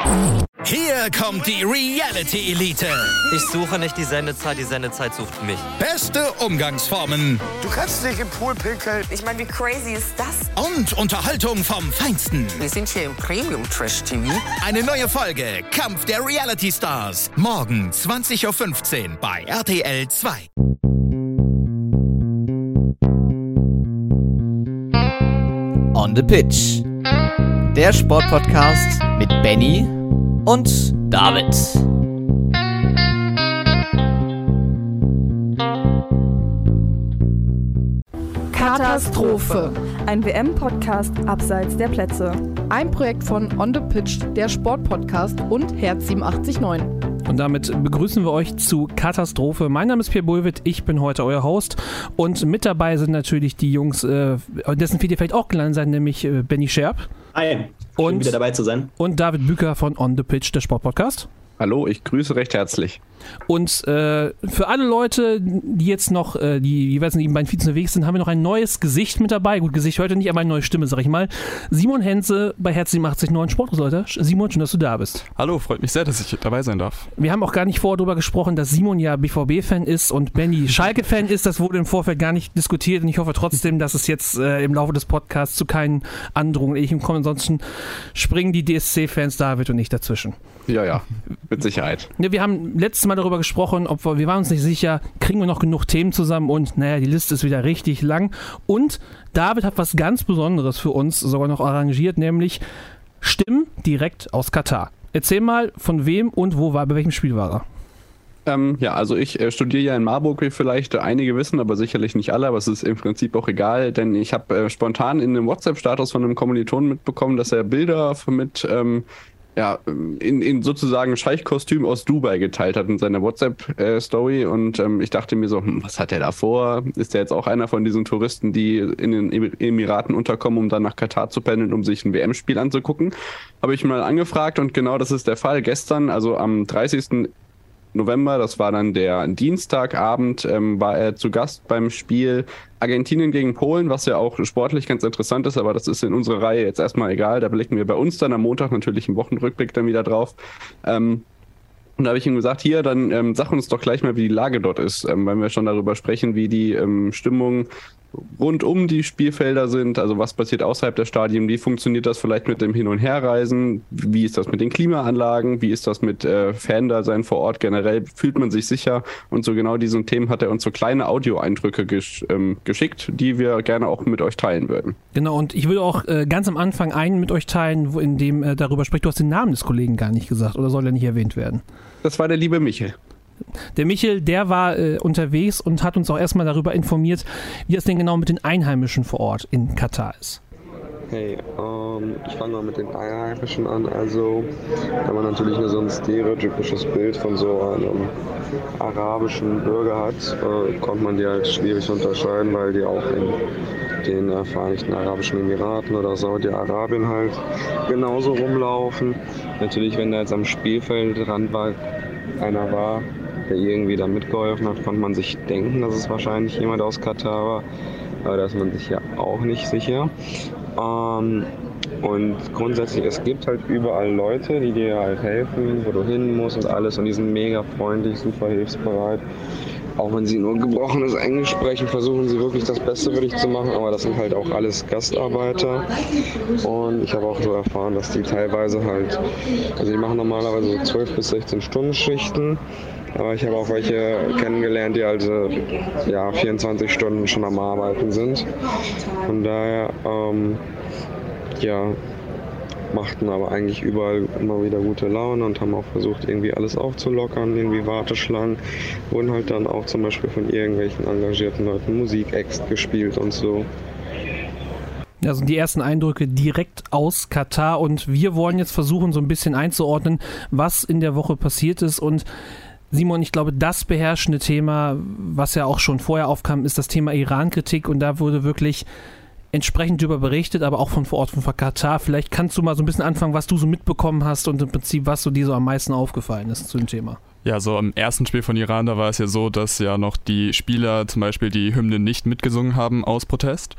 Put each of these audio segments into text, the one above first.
Hier kommt die Reality Elite. Ich suche nicht die Sendezeit sucht mich. Beste Umgangsformen. Du kannst nicht im Pool pinkeln. Ich meine, wie crazy ist das? Und Unterhaltung vom Feinsten. Wir sind hier im Premium-Trash-TV. Eine neue Folge Kampf der Reality Stars. Morgen 20.15 Uhr bei RTL 2. On the Pitch. Der Sportpodcast mit Benny und David. Katastrophe. Ein WM-Podcast abseits der Plätze. Ein Projekt von On the Pitch, der Sportpodcast und Herz 87.9. Und damit begrüßen wir euch zu Katastrophe. Mein Name ist Pierre Bulwitt, ich bin heute euer Host. Und mit dabei sind natürlich die Jungs, dessen ihr vielleicht auch gelandet seid, nämlich Benny Scherb. Hi, schön wieder dabei zu sein. Und David Büker von On the Pitch, der Sportpodcast. Hallo, ich grüße recht herzlich. Und für alle Leute, die jetzt noch, die jeweils neben beiden Vizen unterwegs sind, haben wir noch ein neues Gesicht mit dabei. Gut, Gesicht heute nicht, aber eine neue Stimme, sag ich mal. Simon Henze bei Herz 87.9 Sportresulter. Simon, schön, dass du da bist. Hallo, freut mich sehr, dass ich dabei sein darf. Wir haben auch gar nicht vorher darüber gesprochen, dass Simon ja BVB-Fan ist und Benny Schalke-Fan ist. Das wurde im Vorfeld gar nicht diskutiert und ich hoffe trotzdem, dass es jetzt im Laufe des Podcasts zu keinen Androhungen ähnlichem kommt. Ansonsten springen die DSC-Fans David und ich dazwischen. Ja, mit Sicherheit. Ja, wir haben letztes Mal darüber gesprochen, wir waren uns nicht sicher, kriegen wir noch genug Themen zusammen und naja, die Liste ist wieder richtig lang. Und David hat was ganz Besonderes für uns sogar noch arrangiert, nämlich Stimmen direkt aus Katar. Erzähl mal, von wem und wo bei welchem Spiel war er? Also ich studiere ja in Marburg, wie vielleicht einige wissen, aber sicherlich nicht alle, aber es ist im Prinzip auch egal, denn ich habe spontan in einem WhatsApp-Status von einem Kommilitonen mitbekommen, dass er Bilder mit in sozusagen Scheichkostüm aus Dubai geteilt hat in seiner WhatsApp-Story und ich dachte mir so, was hat er da vor? Ist der jetzt auch einer von diesen Touristen, die in den Emiraten unterkommen, um dann nach Katar zu pendeln, um sich ein WM-Spiel anzugucken? Habe ich mal angefragt und genau das ist der Fall. Gestern, also am 30. November, das war dann der Dienstagabend, war er zu Gast beim Spiel Argentinien gegen Polen, was ja auch sportlich ganz interessant ist, aber das ist in unserer Reihe jetzt erstmal egal. Da blicken wir bei uns dann am Montag natürlich im Wochenrückblick dann wieder drauf. Und da habe ich ihm gesagt, hier, dann sag uns doch gleich mal, wie die Lage dort ist, wenn wir schon darüber sprechen, wie die Stimmung rund um die Spielfelder sind, also was passiert außerhalb der Stadien, wie funktioniert das vielleicht mit dem Hin- und Herreisen, wie ist das mit den Klimaanlagen, wie ist das mit Fan-Dasein vor Ort generell, fühlt man sich sicher und so genau diesen Themen hat er uns so kleine Audio-Eindrücke geschickt, die wir gerne auch mit euch teilen würden. Genau, und ich würde auch ganz am Anfang einen mit euch teilen, in dem darüber spricht, du hast den Namen des Kollegen gar nicht gesagt, oder soll er nicht erwähnt werden? Das war der liebe Michel. Der Michel, der war unterwegs und hat uns auch erstmal darüber informiert, wie das denn genau mit den Einheimischen vor Ort in Katar ist. Hey, ich fange mal mit den Einheimischen an. Also, wenn man natürlich nur so ein stereotypisches Bild von so einem arabischen Bürger hat, konnte man die halt schwierig unterscheiden, weil die auch in den Vereinigten Arabischen Emiraten oder Saudi-Arabien halt genauso rumlaufen. Natürlich, wenn da jetzt am Spielfeldrand einer war, der irgendwie da mitgeholfen hat, konnte man sich denken, dass es wahrscheinlich jemand aus Katar war, aber da ist man sich ja auch nicht sicher. Und grundsätzlich, es gibt halt überall Leute, die dir halt helfen, wo du hin musst und alles und die sind mega freundlich, super hilfsbereit. Auch wenn sie nur gebrochenes Englisch sprechen, versuchen sie wirklich das Beste für dich zu machen, aber das sind halt auch alles Gastarbeiter und ich habe auch so erfahren, dass die teilweise halt, also die machen normalerweise so 12 bis 16 Stunden Schichten, aber ich habe auch welche kennengelernt, die also 24 Stunden schon am Arbeiten sind. Von daher, machten aber eigentlich überall immer wieder gute Laune und haben auch versucht, irgendwie alles aufzulockern, irgendwie Warteschlangen. Wurden halt dann auch zum Beispiel von irgendwelchen engagierten Leuten Musik-Acts gespielt und so. Also die ersten Eindrücke direkt aus Katar und wir wollen jetzt versuchen, so ein bisschen einzuordnen, was in der Woche passiert ist und Simon, ich glaube, das beherrschende Thema, was ja auch schon vorher aufkam, ist das Thema Iran-Kritik und da wurde wirklich entsprechend darüber berichtet, aber auch von vor Ort von Katar. Vielleicht kannst du mal so ein bisschen anfangen, was du so mitbekommen hast und im Prinzip, was so dir so am meisten aufgefallen ist zu dem Thema. Ja, so am ersten Spiel von Iran, da war es ja so, dass ja noch die Spieler zum Beispiel die Hymne nicht mitgesungen haben aus Protest.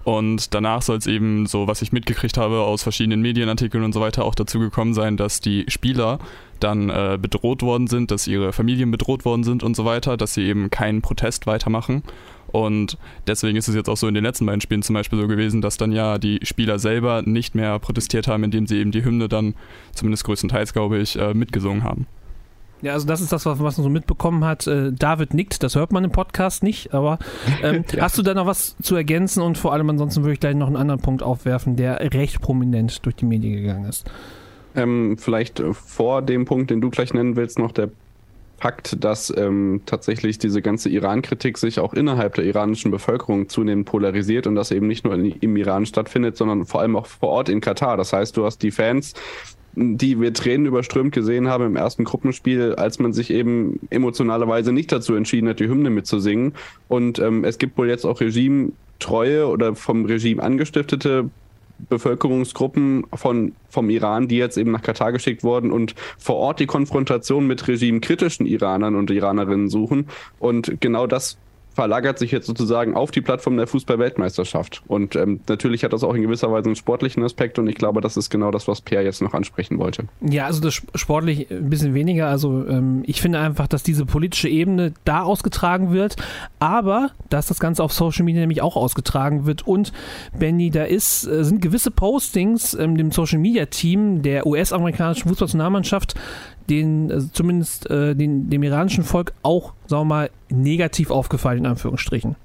Und danach soll es eben, so was ich mitgekriegt habe aus verschiedenen Medienartikeln und so weiter, auch dazu gekommen sein, dass die Spieler dann bedroht worden sind, dass ihre Familien bedroht worden sind und so weiter, dass sie eben keinen Protest weitermachen. Und deswegen ist es jetzt auch so in den letzten beiden Spielen zum Beispiel so gewesen, dass dann ja die Spieler selber nicht mehr protestiert haben, indem sie eben die Hymne dann, zumindest größtenteils, glaube ich, mitgesungen haben. Ja, also das ist das, was man so mitbekommen hat. David nickt, das hört man im Podcast nicht, aber hast du da noch was zu ergänzen? Und vor allem ansonsten würde ich gleich noch einen anderen Punkt aufwerfen, der recht prominent durch die Medien gegangen ist. Vielleicht vor dem Punkt, den du gleich nennen willst, noch der Fakt, dass tatsächlich diese ganze Iran-Kritik sich auch innerhalb der iranischen Bevölkerung zunehmend polarisiert und das eben nicht nur im Iran stattfindet, sondern vor allem auch vor Ort in Katar. Das heißt, du hast die Fans, die wir tränenüberströmt gesehen haben im ersten Gruppenspiel, als man sich eben emotionalerweise nicht dazu entschieden hat, die Hymne mitzusingen. Und es gibt wohl jetzt auch regimetreue oder vom Regime angestiftete Bevölkerungsgruppen vom Iran, die jetzt eben nach Katar geschickt wurden und vor Ort die Konfrontation mit regimekritischen Iranern und Iranerinnen suchen. Und genau das verlagert sich jetzt sozusagen auf die Plattform der Fußball-Weltmeisterschaft. Und natürlich hat das auch in gewisser Weise einen sportlichen Aspekt und ich glaube, das ist genau das, was Per jetzt noch ansprechen wollte. Ja, also das sportlich ein bisschen weniger. Also ich finde einfach, dass diese politische Ebene da ausgetragen wird, aber dass das Ganze auf Social Media nämlich auch ausgetragen wird. Und Benny, da sind gewisse Postings dem Social Media Team der US-amerikanischen Fußballnationalmannschaft dem iranischen Volk auch, sagen wir mal, negativ aufgefallen, in Anführungsstrichen.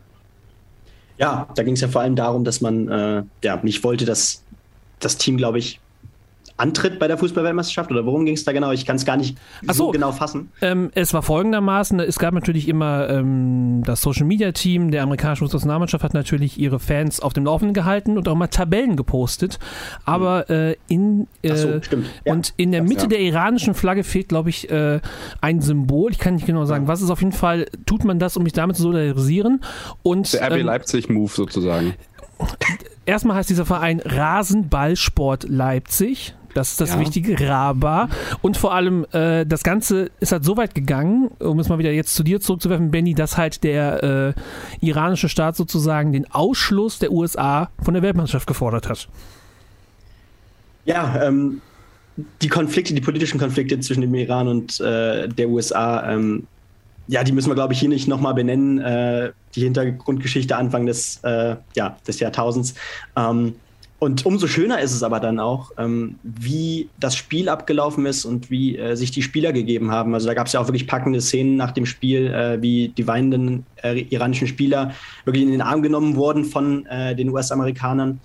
Ja, da ging es ja vor allem darum, dass man nicht wollte, dass das Team, glaube ich, antritt bei der Fußball-Weltmeisterschaft, oder worum ging es da genau? Ich kann es gar nicht so genau fassen. Es war folgendermaßen, es gab natürlich immer das Social-Media-Team der amerikanischen Fußballnationalmannschaft hat natürlich ihre Fans auf dem Laufenden gehalten und auch mal Tabellen gepostet, aber in der Mitte der iranischen Flagge fehlt, glaube ich, ein Symbol, ich kann nicht genau sagen, was ist, auf jeden Fall tut man das, um mich damit zu solidarisieren. Und, der RB Leipzig-Move sozusagen. Erstmal heißt dieser Verein Rasenballsport Leipzig. Das ist das Wichtige, RABA. Und vor allem, das Ganze ist halt so weit gegangen, um es mal wieder jetzt zu dir zurückzuwerfen, Benny, dass halt der iranische Staat sozusagen den Ausschluss der USA von der Weltmeisterschaft gefordert hat. Ja, die politischen Konflikte zwischen dem Iran und der USA, die müssen wir, glaube ich, hier nicht nochmal benennen. Die Hintergrundgeschichte Anfang des Jahrtausends. Und umso schöner ist es aber dann auch, wie das Spiel abgelaufen ist und wie sich die Spieler gegeben haben. Also da gab es ja auch wirklich packende Szenen nach dem Spiel, wie die weinenden iranischen Spieler wirklich in den Arm genommen wurden von den US-Amerikanern.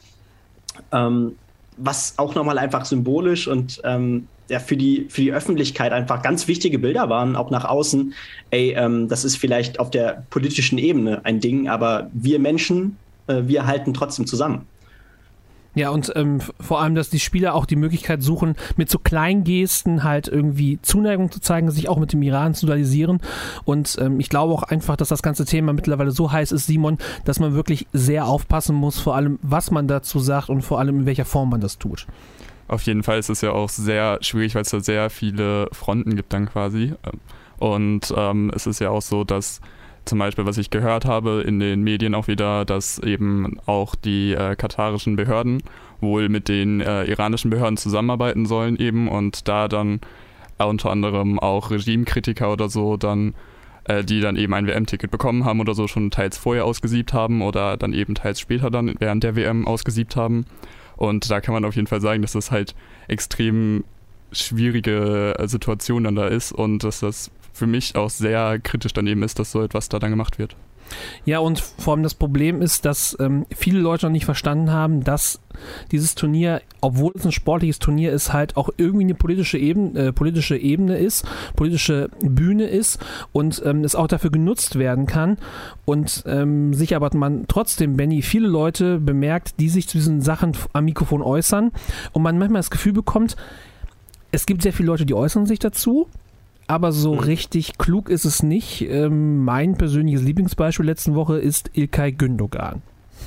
Was auch nochmal einfach symbolisch und für die Öffentlichkeit einfach ganz wichtige Bilder waren, auch nach außen. Das ist vielleicht auf der politischen Ebene ein Ding, aber wir Menschen, wir halten trotzdem zusammen. Ja, und vor allem, dass die Spieler auch die Möglichkeit suchen, mit so kleinen Gesten halt irgendwie Zuneigung zu zeigen, sich auch mit dem Iran zu dualisieren. Und ich glaube auch einfach, dass das ganze Thema mittlerweile so heiß ist, Simon, dass man wirklich sehr aufpassen muss, vor allem, was man dazu sagt und vor allem, in welcher Form man das tut. Auf jeden Fall ist es ja auch sehr schwierig, weil es da sehr viele Fronten gibt dann quasi. Und es ist ja auch so, dass zum Beispiel, was ich gehört habe in den Medien auch wieder, dass eben auch die katarischen Behörden wohl mit den iranischen Behörden zusammenarbeiten sollen eben und da dann unter anderem auch Regimekritiker oder so dann, die dann eben ein WM-Ticket bekommen haben oder so, schon teils vorher ausgesiebt haben oder dann eben teils später dann während der WM ausgesiebt haben. Und da kann man auf jeden Fall sagen, dass das halt extrem schwierige Situation dann da ist und dass das für mich auch sehr kritisch daneben ist, dass so etwas da dann gemacht wird. Ja, und vor allem das Problem ist, dass viele Leute noch nicht verstanden haben, dass dieses Turnier, obwohl es ein sportliches Turnier ist, halt auch irgendwie eine politische Ebene ist, politische Bühne ist und es auch dafür genutzt werden kann und sich aber man trotzdem, Benny, viele Leute bemerkt, die sich zu diesen Sachen am Mikrofon äußern und man manchmal das Gefühl bekommt, es gibt sehr viele Leute, die äußern sich dazu, aber so richtig klug ist es nicht. Mein persönliches Lieblingsbeispiel letzten Woche ist İlkay Gündoğan.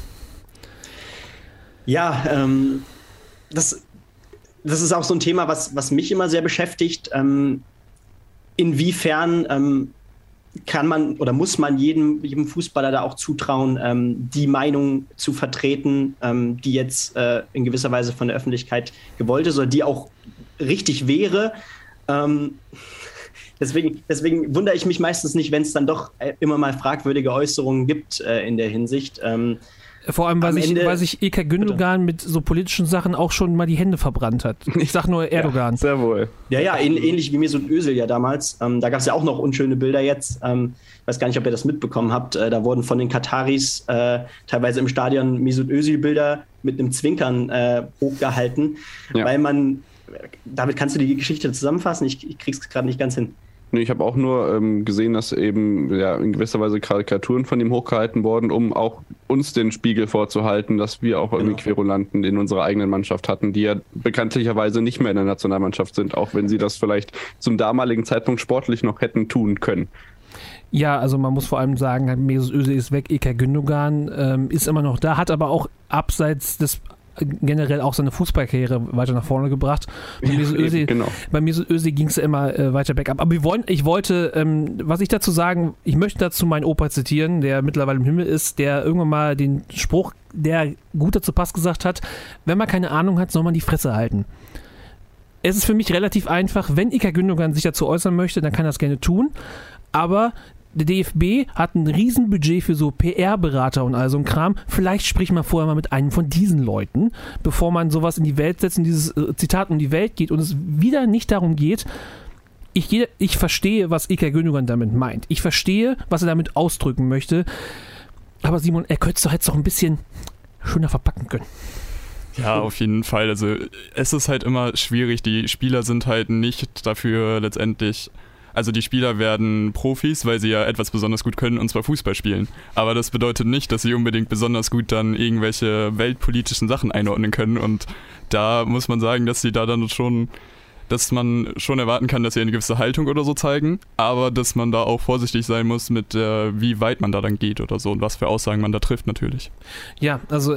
Ja, das ist auch so ein Thema, was mich immer sehr beschäftigt. Inwiefern kann man oder muss man jedem Fußballer da auch zutrauen, die Meinung zu vertreten, die jetzt in gewisser Weise von der Öffentlichkeit gewollt ist oder die auch richtig wäre. Deswegen wundere ich mich meistens nicht, wenn es dann doch immer mal fragwürdige Äußerungen gibt in der Hinsicht. Vor allem, weil sich İlkay Gündoğan mit so politischen Sachen auch schon mal die Hände verbrannt hat. Ich sag nur Erdogan. Ja, sehr wohl. Ja, ähnlich wie Mesut Özil ja damals. Da gab es ja auch noch unschöne Bilder jetzt. Ich weiß gar nicht, ob ihr das mitbekommen habt. Da wurden von den Kataris teilweise im Stadion Mesut Özil-Bilder mit einem Zwinkern hochgehalten, weil man, damit kannst du die Geschichte zusammenfassen? Ich krieg's gerade nicht ganz hin. Nee, ich habe auch nur gesehen, dass eben in gewisser Weise Karikaturen von ihm hochgehalten wurden, um auch uns den Spiegel vorzuhalten, dass wir auch irgendwie Querulanten in unserer eigenen Mannschaft hatten, die ja bekanntlicherweise nicht mehr in der Nationalmannschaft sind, auch wenn sie das vielleicht zum damaligen Zeitpunkt sportlich noch hätten tun können. Ja, also man muss vor allem sagen, Mesut Özil ist weg, İlkay Gündoğan ist immer noch da, hat aber auch abseits des generell auch seine Fußballkarriere weiter nach vorne gebracht. Bei Mesut Özil ging es ja immer weiter bergab. Aber ich wollte, was ich dazu sagen, ich möchte dazu meinen Opa zitieren, der mittlerweile im Himmel ist, der irgendwann mal den Spruch, der gut dazu passt, gesagt hat, wenn man keine Ahnung hat, soll man die Fresse halten. Es ist für mich relativ einfach, wenn İlkay Gündoğan sich dazu äußern möchte, dann kann er das gerne tun, aber der DFB hat ein Riesenbudget für so PR-Berater und all so ein Kram. Vielleicht spricht man vorher mal mit einem von diesen Leuten, bevor man sowas in die Welt setzt und dieses Zitat um die Welt geht und es wieder nicht darum geht. Ich verstehe, was İlkay Gündoğan damit meint. Ich verstehe, was er damit ausdrücken möchte. Aber Simon, er könnte es doch jetzt noch ein bisschen schöner verpacken können. Ja, auf jeden Fall. Also es ist halt immer schwierig. Die Spieler sind halt nicht dafür letztendlich... Also die Spieler werden Profis, weil sie ja etwas besonders gut können, und zwar Fußball spielen. Aber das bedeutet nicht, dass sie unbedingt besonders gut dann irgendwelche weltpolitischen Sachen einordnen können. Und da muss man sagen, dass dass man schon erwarten kann, dass sie eine gewisse Haltung oder so zeigen, aber dass man da auch vorsichtig sein muss mit wie weit man da dann geht oder so und was für Aussagen man da trifft natürlich. Ja, also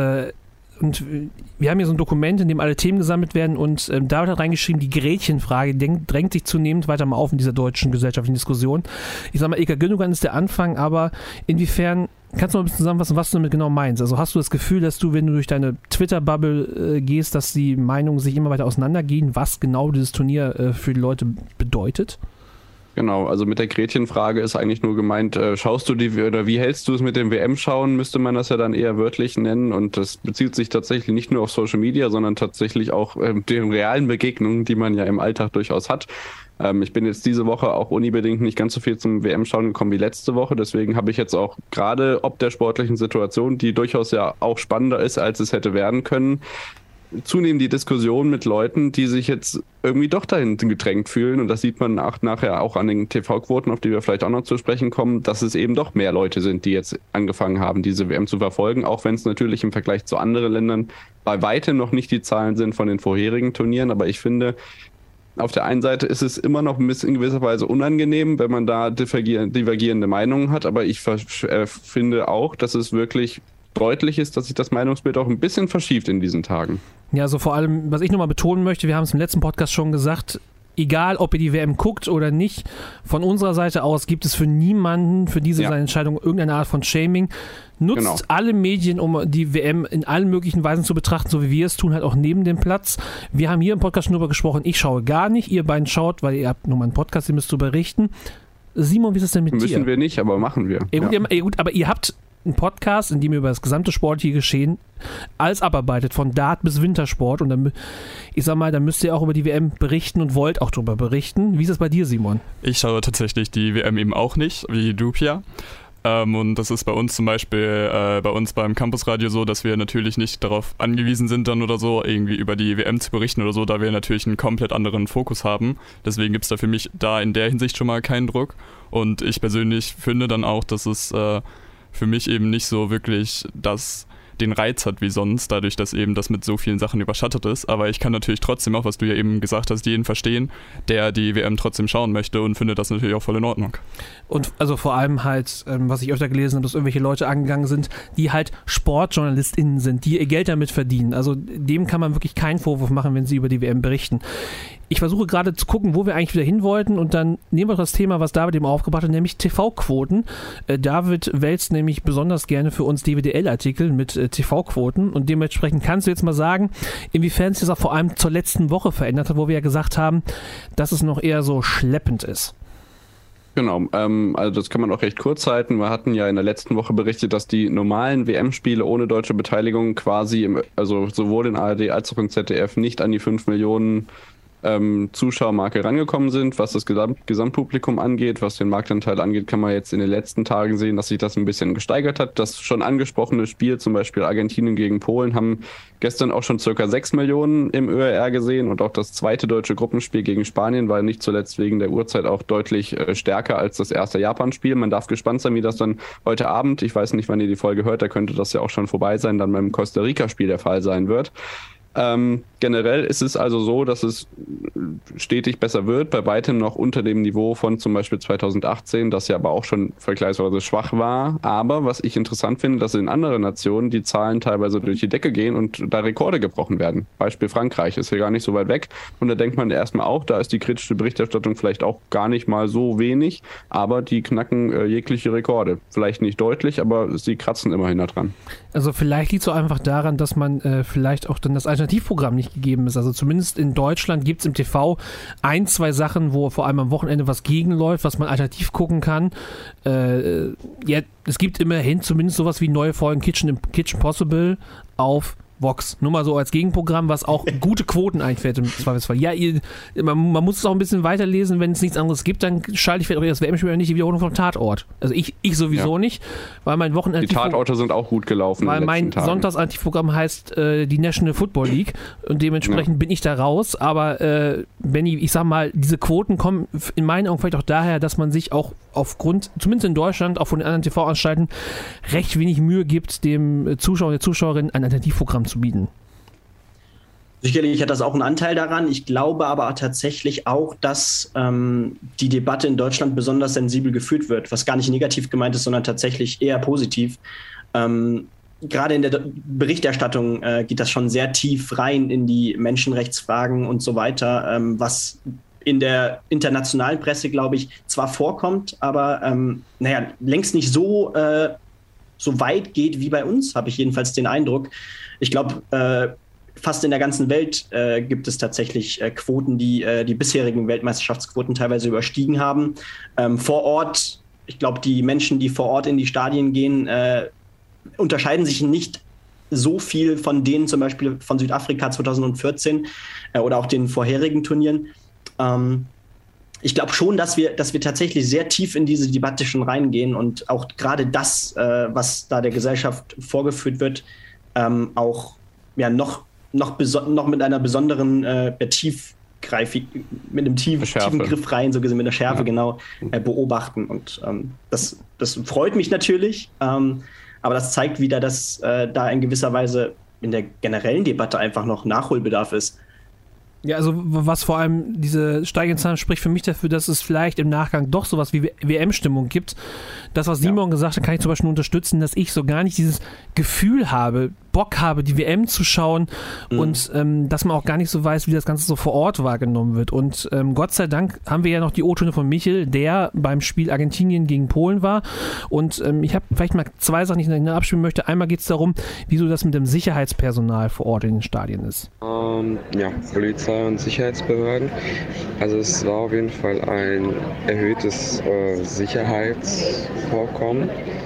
und wir haben hier so ein Dokument, in dem alle Themen gesammelt werden und David hat reingeschrieben, die Gretchenfrage drängt sich zunehmend weiter mal auf in dieser deutschen gesellschaftlichen Diskussion. Ich sag mal, İlkay Gündoğan ist der Anfang, aber inwiefern, kannst du mal ein bisschen zusammenfassen, was du damit genau meinst? Also hast du das Gefühl, dass du, wenn du durch deine Twitter-Bubble gehst, dass die Meinungen sich immer weiter auseinandergehen, was genau dieses Turnier für die Leute bedeutet? Genau, also mit der Gretchenfrage ist eigentlich nur gemeint, schaust du oder wie hältst du es mit dem WM-Schauen, müsste man das ja dann eher wörtlich nennen, und das bezieht sich tatsächlich nicht nur auf Social Media, sondern tatsächlich auch den realen Begegnungen, die man ja im Alltag durchaus hat. Ich bin jetzt diese Woche auch unbedingt nicht ganz so viel zum WM-Schauen gekommen wie letzte Woche, deswegen habe ich jetzt auch gerade ob der sportlichen Situation, die durchaus ja auch spannender ist, als es hätte werden können, zunehmend die Diskussion mit Leuten, die sich jetzt irgendwie doch dahin gedrängt fühlen, und das sieht man nachher auch an den TV-Quoten, auf die wir vielleicht auch noch zu sprechen kommen, dass es eben doch mehr Leute sind, die jetzt angefangen haben, diese WM zu verfolgen, auch wenn es natürlich im Vergleich zu anderen Ländern bei weitem noch nicht die Zahlen sind von den vorherigen Turnieren, aber ich finde, auf der einen Seite ist es immer noch ein bisschen in gewisser Weise unangenehm, wenn man da divergierende Meinungen hat, aber ich finde auch, dass es wirklich deutlich ist, dass sich das Meinungsbild auch ein bisschen verschiebt in diesen Tagen. Ja, also vor allem, was ich nochmal betonen möchte, wir haben es im letzten Podcast schon gesagt, egal ob ihr die WM guckt oder nicht, von unserer Seite aus gibt es für niemanden, für diese seine Entscheidung irgendeine Art von Shaming. Nutzt alle Medien, um die WM in allen möglichen Weisen zu betrachten, so wie wir es tun, halt auch neben dem Platz. Wir haben hier im Podcast schon drüber gesprochen, ich schaue gar nicht, ihr beiden schaut, weil ihr habt nur mal einen Podcast, ihr müsst darüber berichten. Simon, wie ist es denn mit dir? Müssen wir nicht, aber machen wir. Gut, aber ihr habt einen Podcast, in dem ihr über das gesamte sportliche Geschehen alles abarbeitet, von Dart bis Wintersport, und dann, ich sag mal, dann müsst ihr auch über die WM berichten und wollt auch darüber berichten. Wie ist es bei dir, Simon? Ich schaue tatsächlich die WM eben auch nicht, wie du, Pia. Und das ist bei uns zum Beispiel, bei uns beim Campusradio so, dass wir natürlich nicht darauf angewiesen sind, dann oder so irgendwie über die WM zu berichten oder so, da wir natürlich einen komplett anderen Fokus haben. Deswegen gibt es da für mich da in der Hinsicht schon mal keinen Druck. Und ich persönlich finde dann auch, dass es für mich eben nicht so wirklich den Reiz hat wie sonst, dadurch, dass eben das mit so vielen Sachen überschattet ist. Aber ich kann natürlich trotzdem auch, was du ja eben gesagt hast, jeden verstehen, der die WM trotzdem schauen möchte und finde das natürlich auch voll in Ordnung. Und also vor allem halt, was ich öfter gelesen habe, dass irgendwelche Leute angegangen sind, die halt SportjournalistInnen sind, die ihr Geld damit verdienen. Also dem kann man wirklich keinen Vorwurf machen, wenn sie über die WM berichten. Ich versuche gerade zu gucken, wo wir eigentlich wieder hin wollten, und dann nehmen wir das Thema, was David eben aufgebracht hat, nämlich TV-Quoten. David wälzt nämlich besonders gerne für uns DWDL-Artikel mit TV-Quoten, und dementsprechend kannst du jetzt mal sagen, inwiefern sich das auch vor allem zur letzten Woche verändert hat, wo wir ja gesagt haben, dass es noch eher so schleppend ist. Genau, also das kann man auch recht kurz halten. Wir hatten ja in der letzten Woche berichtet, dass die normalen WM-Spiele ohne deutsche Beteiligung quasi, also sowohl in ARD als auch im ZDF, nicht an die 5 Millionen Zuschauermarke rangekommen sind. Was das Gesamtpublikum angeht, was den Marktanteil angeht, kann man jetzt in den letzten Tagen sehen, dass sich das ein bisschen gesteigert hat. Das schon angesprochene Spiel, zum Beispiel Argentinien gegen Polen, haben gestern auch schon ca. 6 Millionen im ÖRR gesehen, und auch das zweite deutsche Gruppenspiel gegen Spanien war nicht zuletzt wegen der Uhrzeit auch deutlich stärker als das erste Japan-Spiel. Man darf gespannt sein, wie das dann heute Abend, ich weiß nicht, wann ihr die Folge hört, da könnte das ja auch schon vorbei sein, dann beim Costa-Rica-Spiel der Fall sein wird. Generell ist es also so, dass es stetig besser wird, bei weitem noch unter dem Niveau von zum Beispiel 2018, das ja aber auch schon vergleichsweise schwach war. Aber was ich interessant finde, dass in anderen Nationen die Zahlen teilweise durch die Decke gehen und da Rekorde gebrochen werden. Beispiel Frankreich ist hier gar nicht so weit weg, und da denkt man erstmal auch, da ist die kritische Berichterstattung vielleicht auch gar nicht mal so wenig, aber die knacken jegliche Rekorde. Vielleicht nicht deutlich, aber sie kratzen immerhin da dran. Also vielleicht liegt es auch einfach daran, dass man vielleicht auch dann das Alternativprogramm nicht gegeben ist. Also zumindest in Deutschland gibt es im TV 1, 2 Sachen, wo vor allem am Wochenende was gegenläuft, was man alternativ gucken kann. Ja, es gibt immerhin zumindest sowas wie neue Folgen Kitchen Possible auf Vox. Nur mal so als Gegenprogramm, was auch gute Quoten einfährt im Zweifelsfall. Ja, man muss es auch ein bisschen weiterlesen, wenn es nichts anderes gibt, dann schalte ich vielleicht auch das WM-Spiel nicht die Wiederholung vom Tatort. Also ich sowieso nicht, weil mein Wochenende... Die Tatorte sind auch gut gelaufen. Weil mein Sonntagsaktivprogramm heißt die National Football League, und dementsprechend bin ich da raus, aber Benni, ich sag mal, diese Quoten kommen in meinen Augen vielleicht auch daher, dass man sich auch aufgrund, zumindest in Deutschland, auch von den anderen TV-Anstalten, recht wenig Mühe gibt, dem Zuschauer und der Zuschauerin ein Alternativprogramm zu bieten. Sicherlich hat das auch einen Anteil daran. Ich glaube aber tatsächlich auch, dass die Debatte in Deutschland besonders sensibel geführt wird, was gar nicht negativ gemeint ist, sondern tatsächlich eher positiv. Gerade in der Berichterstattung geht das schon sehr tief rein in die Menschenrechtsfragen und so weiter, was in der internationalen Presse, glaube ich, zwar vorkommt, aber längst nicht so weit geht wie bei uns, habe ich jedenfalls den Eindruck. Ich glaube, fast in der ganzen Welt gibt es tatsächlich Quoten, die die bisherigen Weltmeisterschaftsquoten teilweise überstiegen haben. Vor Ort, ich glaube, die Menschen, die vor Ort in die Stadien gehen, unterscheiden sich nicht so viel von denen zum Beispiel von Südafrika 2014 oder auch den vorherigen Turnieren. Ich glaube schon, dass wir tatsächlich sehr tief in diese Debatte schon reingehen und auch gerade das, was da der Gesellschaft vorgeführt wird, auch noch mit einer besonderen mit einem tiefen Griff rein, so gesehen mit der Schärfe, genau, beobachten. Und das freut mich natürlich, aber das zeigt wieder, dass da in gewisser Weise in der generellen Debatte einfach noch Nachholbedarf ist. Ja, also was vor allem diese steigenden Zahlen spricht für mich dafür, dass es vielleicht im Nachgang doch sowas wie WM-Stimmung gibt. Das, was Simon gesagt hat, kann ich zum Beispiel unterstützen, dass ich so gar nicht dieses Gefühl habe, Bock habe, die WM zu schauen und dass man auch gar nicht so weiß, wie das Ganze so vor Ort wahrgenommen wird. Und Gott sei Dank haben wir ja noch die O-Töne von Michel, der beim Spiel Argentinien gegen Polen war. Und ich habe vielleicht mal 2 Sachen, die ich noch abspielen möchte. Einmal geht es darum, wieso das mit dem Sicherheitspersonal vor Ort in den Stadien ist. Polizei und Sicherheitsbehörden. Also es war auf jeden Fall ein erhöhtes Sicherheitsvorkommen.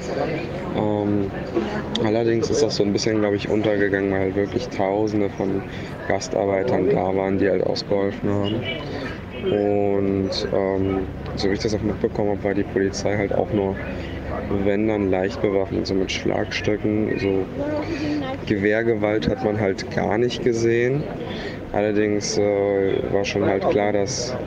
Allerdings ist das so ein bisschen, glaube ich, untergegangen, weil halt wirklich Tausende von Gastarbeitern da waren, die halt ausgeholfen haben. Und so wie ich das auch mitbekommen habe, war die Polizei halt auch nur, wenn dann leicht bewaffnet, so mit Schlagstöcken. So Gewehrgewalt hat man halt gar nicht gesehen. Allerdings war schon halt klar, dass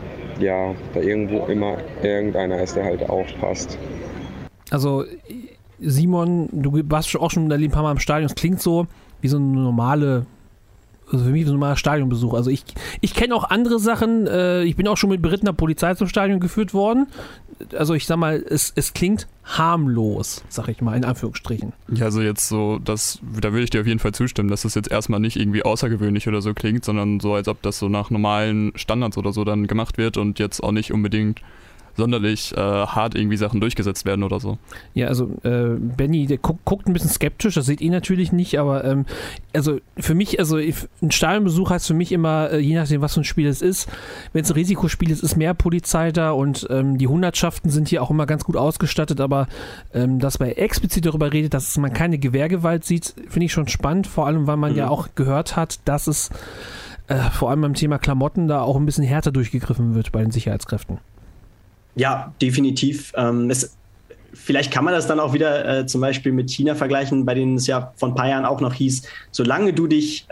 da irgendwo immer irgendeiner ist, der halt aufpasst. Also Simon, du warst auch schon ein paar Mal im Stadion. Es klingt so wie so eine normale, also für mich so ein normaler Stadionbesuch. Also ich kenne auch andere Sachen. Ich bin auch schon mit berittener Polizei zum Stadion geführt worden. Also ich sag mal, es klingt harmlos, sag ich mal, in Anführungsstrichen. Ja, also jetzt so, da würde ich dir auf jeden Fall zustimmen, dass das jetzt erstmal nicht irgendwie außergewöhnlich oder so klingt, sondern so, als ob das so nach normalen Standards oder so dann gemacht wird und jetzt auch nicht unbedingt sonderlich hart irgendwie Sachen durchgesetzt werden oder so. Ja, also Benny, der guckt ein bisschen skeptisch, das seht ihr natürlich nicht, aber also für mich, also ein Stadionbesuch heißt für mich immer, je nachdem, was für ein Spiel es ist, wenn es ein Risikospiel ist, ist mehr Polizei da und die Hundertschaften sind hier auch immer ganz gut ausgestattet, aber dass man explizit darüber redet, dass man keine Gewehrgewalt sieht, finde ich schon spannend, vor allem, weil man ja auch gehört hat, dass es vor allem beim Thema Klamotten da auch ein bisschen härter durchgegriffen wird bei den Sicherheitskräften. Ja, definitiv. Vielleicht kann man das dann auch wieder zum Beispiel mit China vergleichen, bei denen es ja vor ein paar Jahren auch noch hieß, solange du dich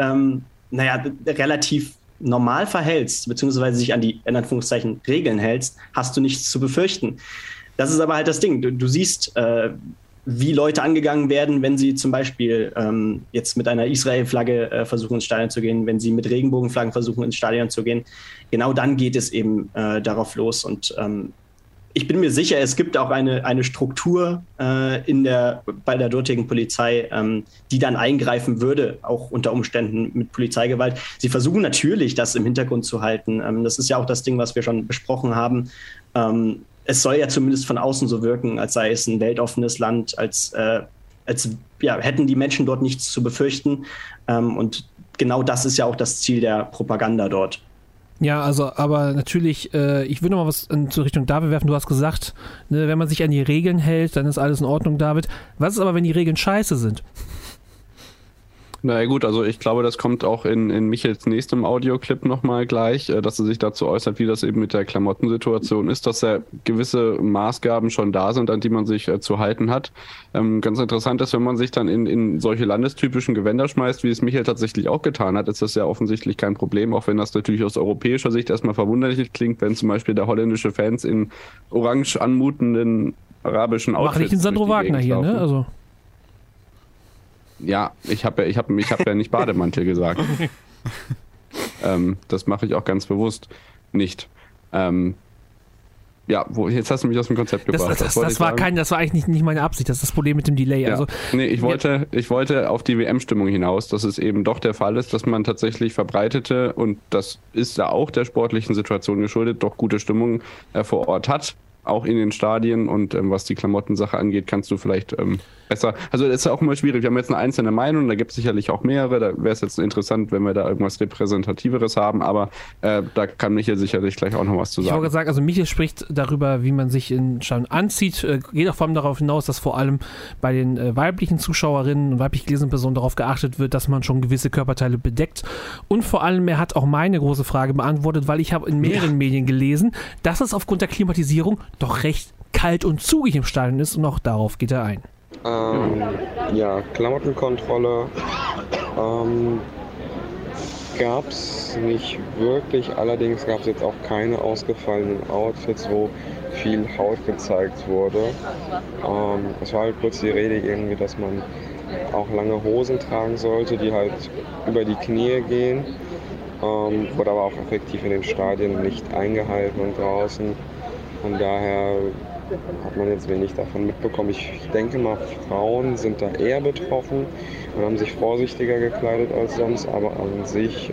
relativ normal verhältst, beziehungsweise sich an die, in Anführungszeichen, Regeln hältst, hast du nichts zu befürchten. Das ist aber halt das Ding. Du siehst, wie Leute angegangen werden, wenn sie zum Beispiel jetzt mit einer Israel-Flagge versuchen, ins Stadion zu gehen, wenn sie mit Regenbogenflaggen versuchen, ins Stadion zu gehen. Genau dann geht es eben darauf los. Und ich bin mir sicher, es gibt auch eine Struktur bei der dortigen Polizei, die dann eingreifen würde, auch unter Umständen mit Polizeigewalt. Sie versuchen natürlich, das im Hintergrund zu halten. Das ist ja auch das Ding, was wir schon besprochen haben. Es soll ja zumindest von außen so wirken, als sei es ein weltoffenes Land, als hätten die Menschen dort nichts zu befürchten. Und genau das ist ja auch das Ziel der Propaganda dort. Ja, also, aber natürlich, ich würde noch mal was zur Richtung David werfen. Du hast gesagt, ne, wenn man sich an die Regeln hält, dann ist alles in Ordnung, David. Was ist aber, wenn die Regeln scheiße sind? Na ja, gut, also ich glaube, das kommt auch in Michels nächstem Audioclip nochmal gleich, dass er sich dazu äußert, wie das eben mit der Klamottensituation ist, dass ja gewisse Maßgaben schon da sind, an die man sich zu halten hat. Ganz interessant ist, wenn man sich dann in solche landestypischen Gewänder schmeißt, wie es Michel tatsächlich auch getan hat, ist das ja offensichtlich kein Problem, auch wenn das natürlich aus europäischer Sicht erstmal verwunderlich klingt, wenn zum Beispiel der holländische Fans in orange anmutenden arabischen Outfits... Mach nicht den Sandro Wagner hier, ne? Also... Ja, ich hab ja nicht Bademantel gesagt. Das mache ich auch ganz bewusst nicht. Jetzt hast du mich aus dem Konzept gebracht. Das war eigentlich nicht meine Absicht, das ist das Problem mit dem Delay. Ja. Also, nee, ich wollte auf die WM-Stimmung hinaus, dass es eben doch der Fall ist, dass man tatsächlich verbreitete, und das ist ja auch der sportlichen Situation geschuldet, doch gute Stimmung vor Ort hat. Auch in den Stadien, und was die Klamottensache angeht, kannst du vielleicht besser, also das ist ja auch immer schwierig, wir haben jetzt eine einzelne Meinung, da gibt es sicherlich auch mehrere, da wäre es jetzt interessant, wenn wir da irgendwas Repräsentativeres haben, aber da kann Michael sicherlich gleich auch noch was zu sagen. Ich wollte sagen, also Michael spricht darüber, wie man sich in Stadion anzieht, geht auch vor allem darauf hinaus, dass vor allem bei den weiblichen Zuschauerinnen und weiblich gelesenen Personen darauf geachtet wird, dass man schon gewisse Körperteile bedeckt, und vor allem, er hat auch meine große Frage beantwortet, weil ich habe in mehreren Medien gelesen, dass es aufgrund der Klimatisierung doch recht kalt und zugig im Stadion ist, und auch darauf geht er ein. Klamottenkontrolle gab es nicht wirklich, allerdings gab es jetzt auch keine ausgefallenen Outfits, wo viel Haut gezeigt wurde. Es war halt kurz die Rede irgendwie, dass man auch lange Hosen tragen sollte, die halt über die Knie gehen, wurde aber auch effektiv in den Stadien nicht eingehalten und draußen. Von daher hat man jetzt wenig davon mitbekommen. Ich denke mal, Frauen sind da eher betroffen und haben sich vorsichtiger gekleidet als sonst, aber an sich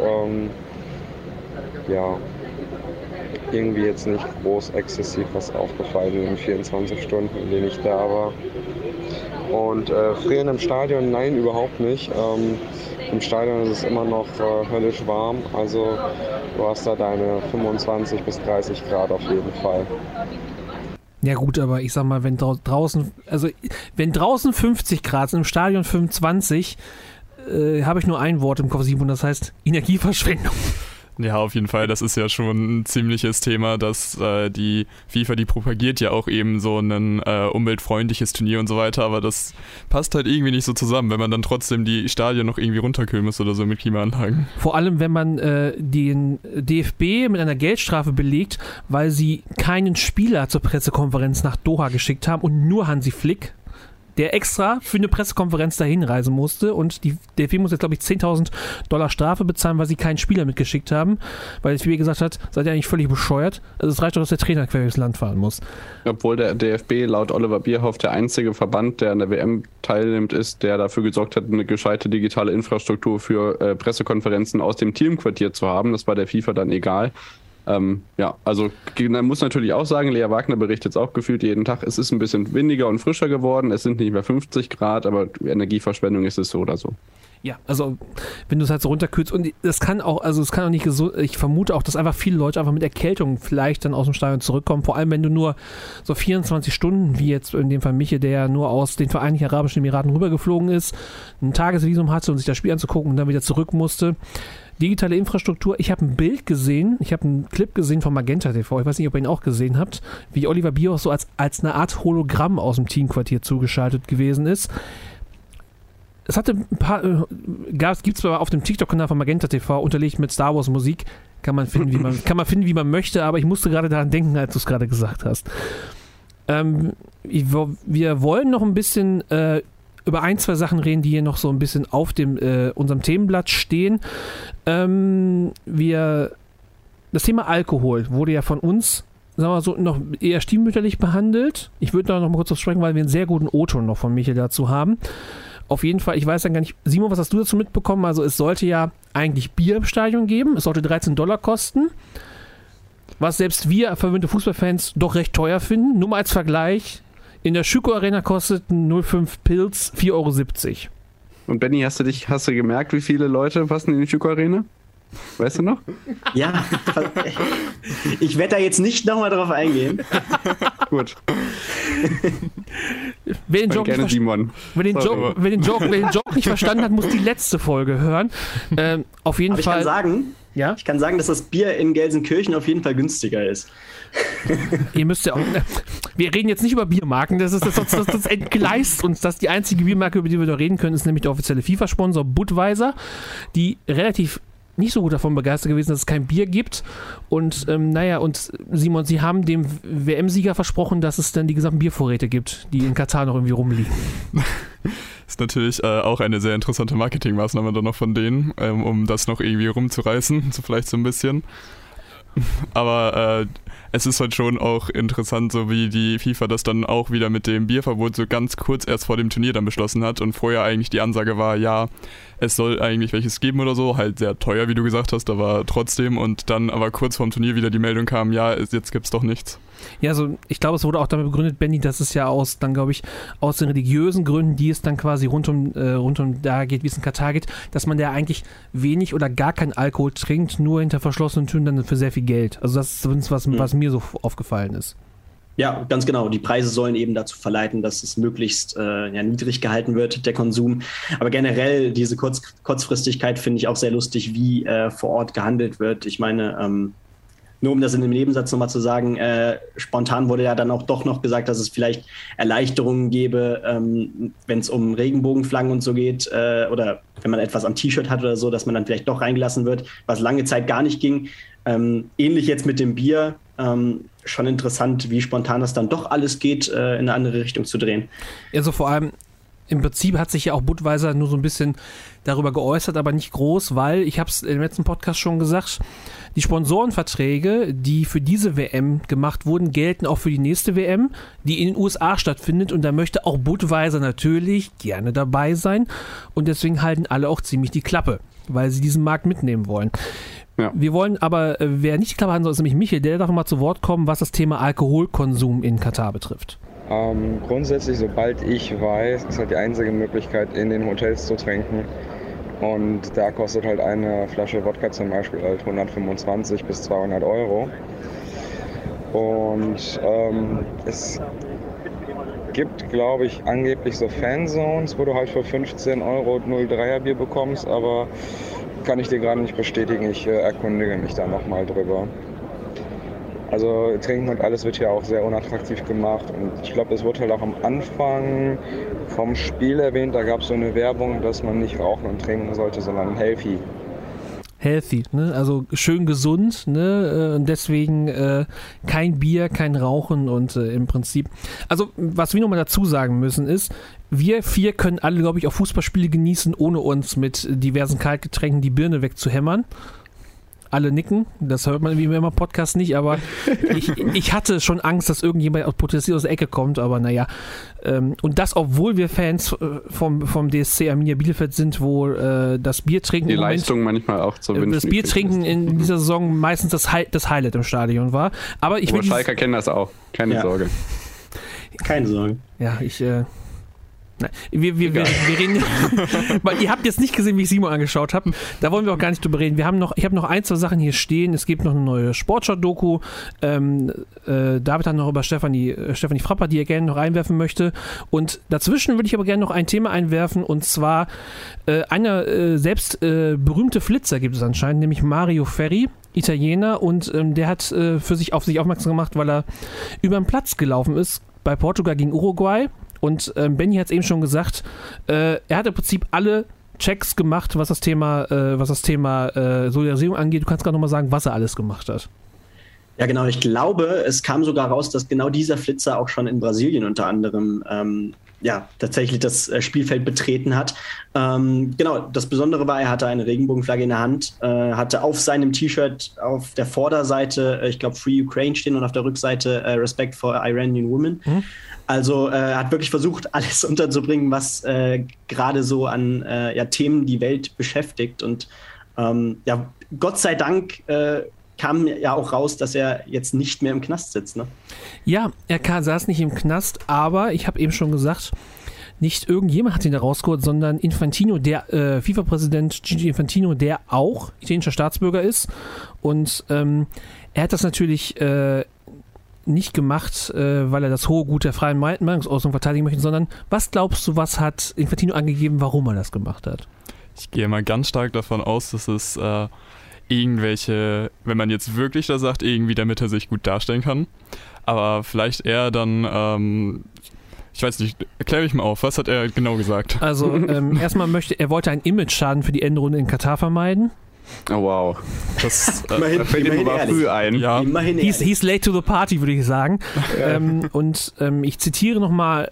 irgendwie jetzt nicht groß exzessiv was aufgefallen in den 24 Stunden, in denen ich da war. Und frieren im Stadion? Nein, überhaupt nicht. Im Stadion ist es immer noch höllisch warm, also du hast da deine 25 bis 30 Grad auf jeden Fall. Ja gut, aber ich sag mal, wenn draußen 50 Grad sind, im Stadion 25, habe ich nur ein Wort im Kopf, Simon, das heißt Energieverschwendung. Ja, auf jeden Fall. Das ist ja schon ein ziemliches Thema, dass die FIFA, die propagiert ja auch eben so ein umweltfreundliches Turnier und so weiter, aber das passt halt irgendwie nicht so zusammen, wenn man dann trotzdem die Stadien noch irgendwie runterkühlen muss oder so mit Klimaanlagen. Vor allem, wenn man den DFB mit einer Geldstrafe belegt, weil sie keinen Spieler zur Pressekonferenz nach Doha geschickt haben und nur Hansi Flick. der extra für eine Pressekonferenz dahin reisen musste und die DFB muss jetzt, glaube ich, $10.000 Strafe bezahlen, weil sie keinen Spieler mitgeschickt haben, weil der DFB gesagt hat, seid ihr eigentlich völlig bescheuert? Also es reicht doch, dass der Trainer quer durchs Land fahren muss. Obwohl der DFB laut Oliver Bierhoff der einzige Verband, der an der WM teilnimmt, ist, der dafür gesorgt hat, eine gescheite digitale Infrastruktur für Pressekonferenzen aus dem Teamquartier zu haben. Das war der FIFA dann egal. Also man muss natürlich auch sagen, Lea Wagner berichtet jetzt auch gefühlt jeden Tag, es ist ein bisschen windiger und frischer geworden, es sind nicht mehr 50 Grad, aber Energieverschwendung ist es so oder so. Ja, also wenn du es halt so runterkühlst und es kann auch nicht gesund, ich vermute auch, dass einfach viele Leute einfach mit Erkältung vielleicht dann aus dem Stadion zurückkommen, vor allem wenn du nur so 24 Stunden, wie jetzt in dem Fall Miche, der ja nur aus den Vereinigten Arabischen Emiraten rübergeflogen ist, ein Tagesvisum hatte, um sich das Spiel anzugucken und dann wieder zurück musste. Digitale Infrastruktur, ich habe ein Bild gesehen, ich habe einen Clip gesehen von Magenta TV, ich weiß nicht, ob ihr ihn auch gesehen habt, wie Oliver Bierhoff so als eine Art Hologramm aus dem Teamquartier zugeschaltet gewesen ist. Es hatte ein paar, gibt es auf dem TikTok-Kanal von Magenta TV, unterlegt mit Star Wars Musik, kann man finden, wie man möchte, aber ich musste gerade daran denken, als du es gerade gesagt hast. Wir wollen noch ein bisschen über ein, zwei Sachen reden, die hier noch so ein bisschen auf unserem Themenblatt stehen. Das Thema Alkohol wurde ja von uns, sagen wir mal so, noch eher stiefmütterlich behandelt. Ich würde da noch mal kurz drauf sprechen, weil wir einen sehr guten O-Ton noch von Michael dazu haben. Auf jeden Fall, ich weiß dann gar nicht, Simon, was hast du dazu mitbekommen? Also es sollte ja eigentlich Bier im Stadion geben, es sollte $13 kosten, was selbst wir verwöhnte Fußballfans doch recht teuer finden. Nur mal als Vergleich, in der Schüko Arena kosteten 0,5 Pilz 4,70 €. Und Benni, hast du gemerkt, wie viele Leute passen in die Schüko Arena? Weißt du noch? Ja, ich werde da jetzt nicht nochmal drauf eingehen. Gut. Wer den Joke nicht verstanden hat, muss die letzte Folge hören. Auf jeden Fall. Ich kann sagen, dass das Bier in Gelsenkirchen auf jeden Fall günstiger ist. Ihr müsst ja auch. Wir reden jetzt nicht über Biermarken, das entgleist uns. Das ist die einzige Biermarke, über die wir da reden können, ist nämlich der offizielle FIFA-Sponsor Budweiser, die relativ nicht so gut davon begeistert gewesen, dass es kein Bier gibt. Und und Simon, Sie haben dem WM-Sieger versprochen, dass es dann die gesamten Biervorräte gibt, die in Katar noch irgendwie rumliegen. Ist natürlich auch eine sehr interessante Marketingmaßnahme dann noch von denen, um das noch irgendwie rumzureißen, so vielleicht so ein bisschen. Aber es ist halt schon auch interessant, so wie die FIFA das dann auch wieder mit dem Bierverbot so ganz kurz erst vor dem Turnier dann beschlossen hat und vorher eigentlich die Ansage war, ja, es soll eigentlich welches geben oder so, halt sehr teuer, wie du gesagt hast, aber trotzdem, und dann aber kurz vorm Turnier wieder die Meldung kam, ja, jetzt gibt's doch nichts. Ja, also ich glaube, es wurde auch damit begründet, Benni, dass es ja aus den religiösen Gründen, die es dann quasi rund um da geht, wie es in Katar geht, dass man da eigentlich wenig oder gar keinen Alkohol trinkt, nur hinter verschlossenen Türen dann für sehr viel Geld. Also das ist zumindest was mir so aufgefallen ist. Ja, ganz genau. Die Preise sollen eben dazu verleiten, dass es möglichst niedrig gehalten wird, der Konsum. Aber generell diese Kurzfristigkeit finde ich auch sehr lustig, wie vor Ort gehandelt wird. Ich meine, nur um das in dem Nebensatz nochmal zu sagen, spontan wurde ja dann auch doch noch gesagt, dass es vielleicht Erleichterungen gäbe, wenn es um Regenbogenflaggen und so geht oder wenn man etwas am T-Shirt hat oder so, dass man dann vielleicht doch reingelassen wird, was lange Zeit gar nicht ging. Ähnlich jetzt mit dem Bier. Schon interessant, wie spontan das dann doch alles geht, in eine andere Richtung zu drehen. Also vor allem, im Prinzip hat sich ja auch Budweiser nur so ein bisschen darüber geäußert, aber nicht groß, weil, ich habe es im letzten Podcast schon gesagt, die Sponsorenverträge, die für diese WM gemacht wurden, gelten auch für die nächste WM, die in den USA stattfindet, und da möchte auch Budweiser natürlich gerne dabei sein, und deswegen halten alle auch ziemlich die Klappe, weil sie diesen Markt mitnehmen wollen. Ja. Wir wollen aber, wer nicht die Klappe halten soll, ist nämlich Michael, der darf mal zu Wort kommen, was das Thema Alkoholkonsum in Katar betrifft. Grundsätzlich, sobald ich weiß, ist halt die einzige Möglichkeit, in den Hotels zu trinken. Und da kostet halt eine Flasche Wodka zum Beispiel halt 125 bis 200 €. Und es gibt, glaube ich, angeblich so Fanzones, wo du halt für 15 € 0,3er Bier bekommst, aber kann ich dir gerade nicht bestätigen. Ich erkundige mich da nochmal drüber. Also Trinken und alles wird ja auch sehr unattraktiv gemacht, und ich glaube, es wurde halt auch am Anfang vom Spiel erwähnt, da gab es so eine Werbung, dass man nicht rauchen und trinken sollte, sondern healthy. Healthy, ne? Also schön gesund, ne? Und deswegen kein Bier, kein Rauchen und im Prinzip. Also was wir nochmal dazu sagen müssen ist, Wir 4 können alle, glaube ich, auch Fußballspiele genießen, ohne uns mit diversen Kaltgetränken die Birne wegzuhämmern. Alle nicken, das hört man wie immer im Podcast nicht, aber ich hatte schon Angst, dass irgendjemand potenziell aus der Ecke kommt, aber naja. Und das, obwohl wir Fans vom DSC Arminia Bielefeld sind, wo das Bier trinken... Die Leistung manchmal auch zu wünschen. Das Bier trinken in dieser Saison meistens das Highlight im Stadion war. Aber Schalker kennen das auch, keine Sorge. Keine Sorge. Ja, wir reden. Weil ihr habt jetzt nicht gesehen, wie ich Simon angeschaut habe. Da wollen wir auch gar nicht drüber reden. Ich habe noch 1, 2 Sachen hier stehen. Es gibt noch eine neue Sportschau-Doku. David hat noch über Stefanie Frapper, die er gerne noch einwerfen möchte. Und dazwischen würde ich aber gerne noch ein Thema einwerfen. Und zwar einer selbst berühmte Flitzer gibt es anscheinend, nämlich Mario Ferri, Italiener. Und der hat auf sich aufmerksam gemacht, weil er über den Platz gelaufen ist bei Portugal gegen Uruguay. Und Benny hat es eben schon gesagt, er hat im Prinzip alle Checks gemacht, was das Thema Solidarisierung angeht. Du kannst gerade nochmal sagen, was er alles gemacht hat. Ja, genau. Ich glaube, es kam sogar raus, dass genau dieser Flitzer auch schon in Brasilien unter anderem tatsächlich das Spielfeld betreten hat. Genau, das Besondere war, er hatte eine Regenbogenflagge in der Hand, hatte auf seinem T-Shirt auf der Vorderseite, ich glaube, Free Ukraine stehen und auf der Rückseite Respect for Iranian Women. Mhm. Also er hat wirklich versucht, alles unterzubringen, was gerade so an Themen die Welt beschäftigt. Und Gott sei Dank kam ja auch raus, dass er jetzt nicht mehr im Knast sitzt. Ne? Ja, er saß nicht im Knast, aber ich habe eben schon gesagt, nicht irgendjemand hat ihn da rausgeholt, sondern Infantino, der FIFA-Präsident Gigi Infantino, der auch italienischer Staatsbürger ist. Und er hat das natürlich nicht gemacht, weil er das hohe Gut der freien Meinungsäußerung verteidigen möchte, sondern was glaubst du, was hat Infantino angegeben, warum er das gemacht hat? Ich gehe mal ganz stark davon aus, dass es irgendwelche, wenn man jetzt wirklich da sagt, irgendwie damit er sich gut darstellen kann, aber vielleicht eher dann, ich weiß nicht, erkläre mich mal auf, was hat er genau gesagt? Also erstmal wollte einen Image-Schaden für die Endrunde in Katar vermeiden. Oh wow. Das fällt ihm aber früh ein. Ja. He's late to the party, würde ich sagen. Ich zitiere nochmal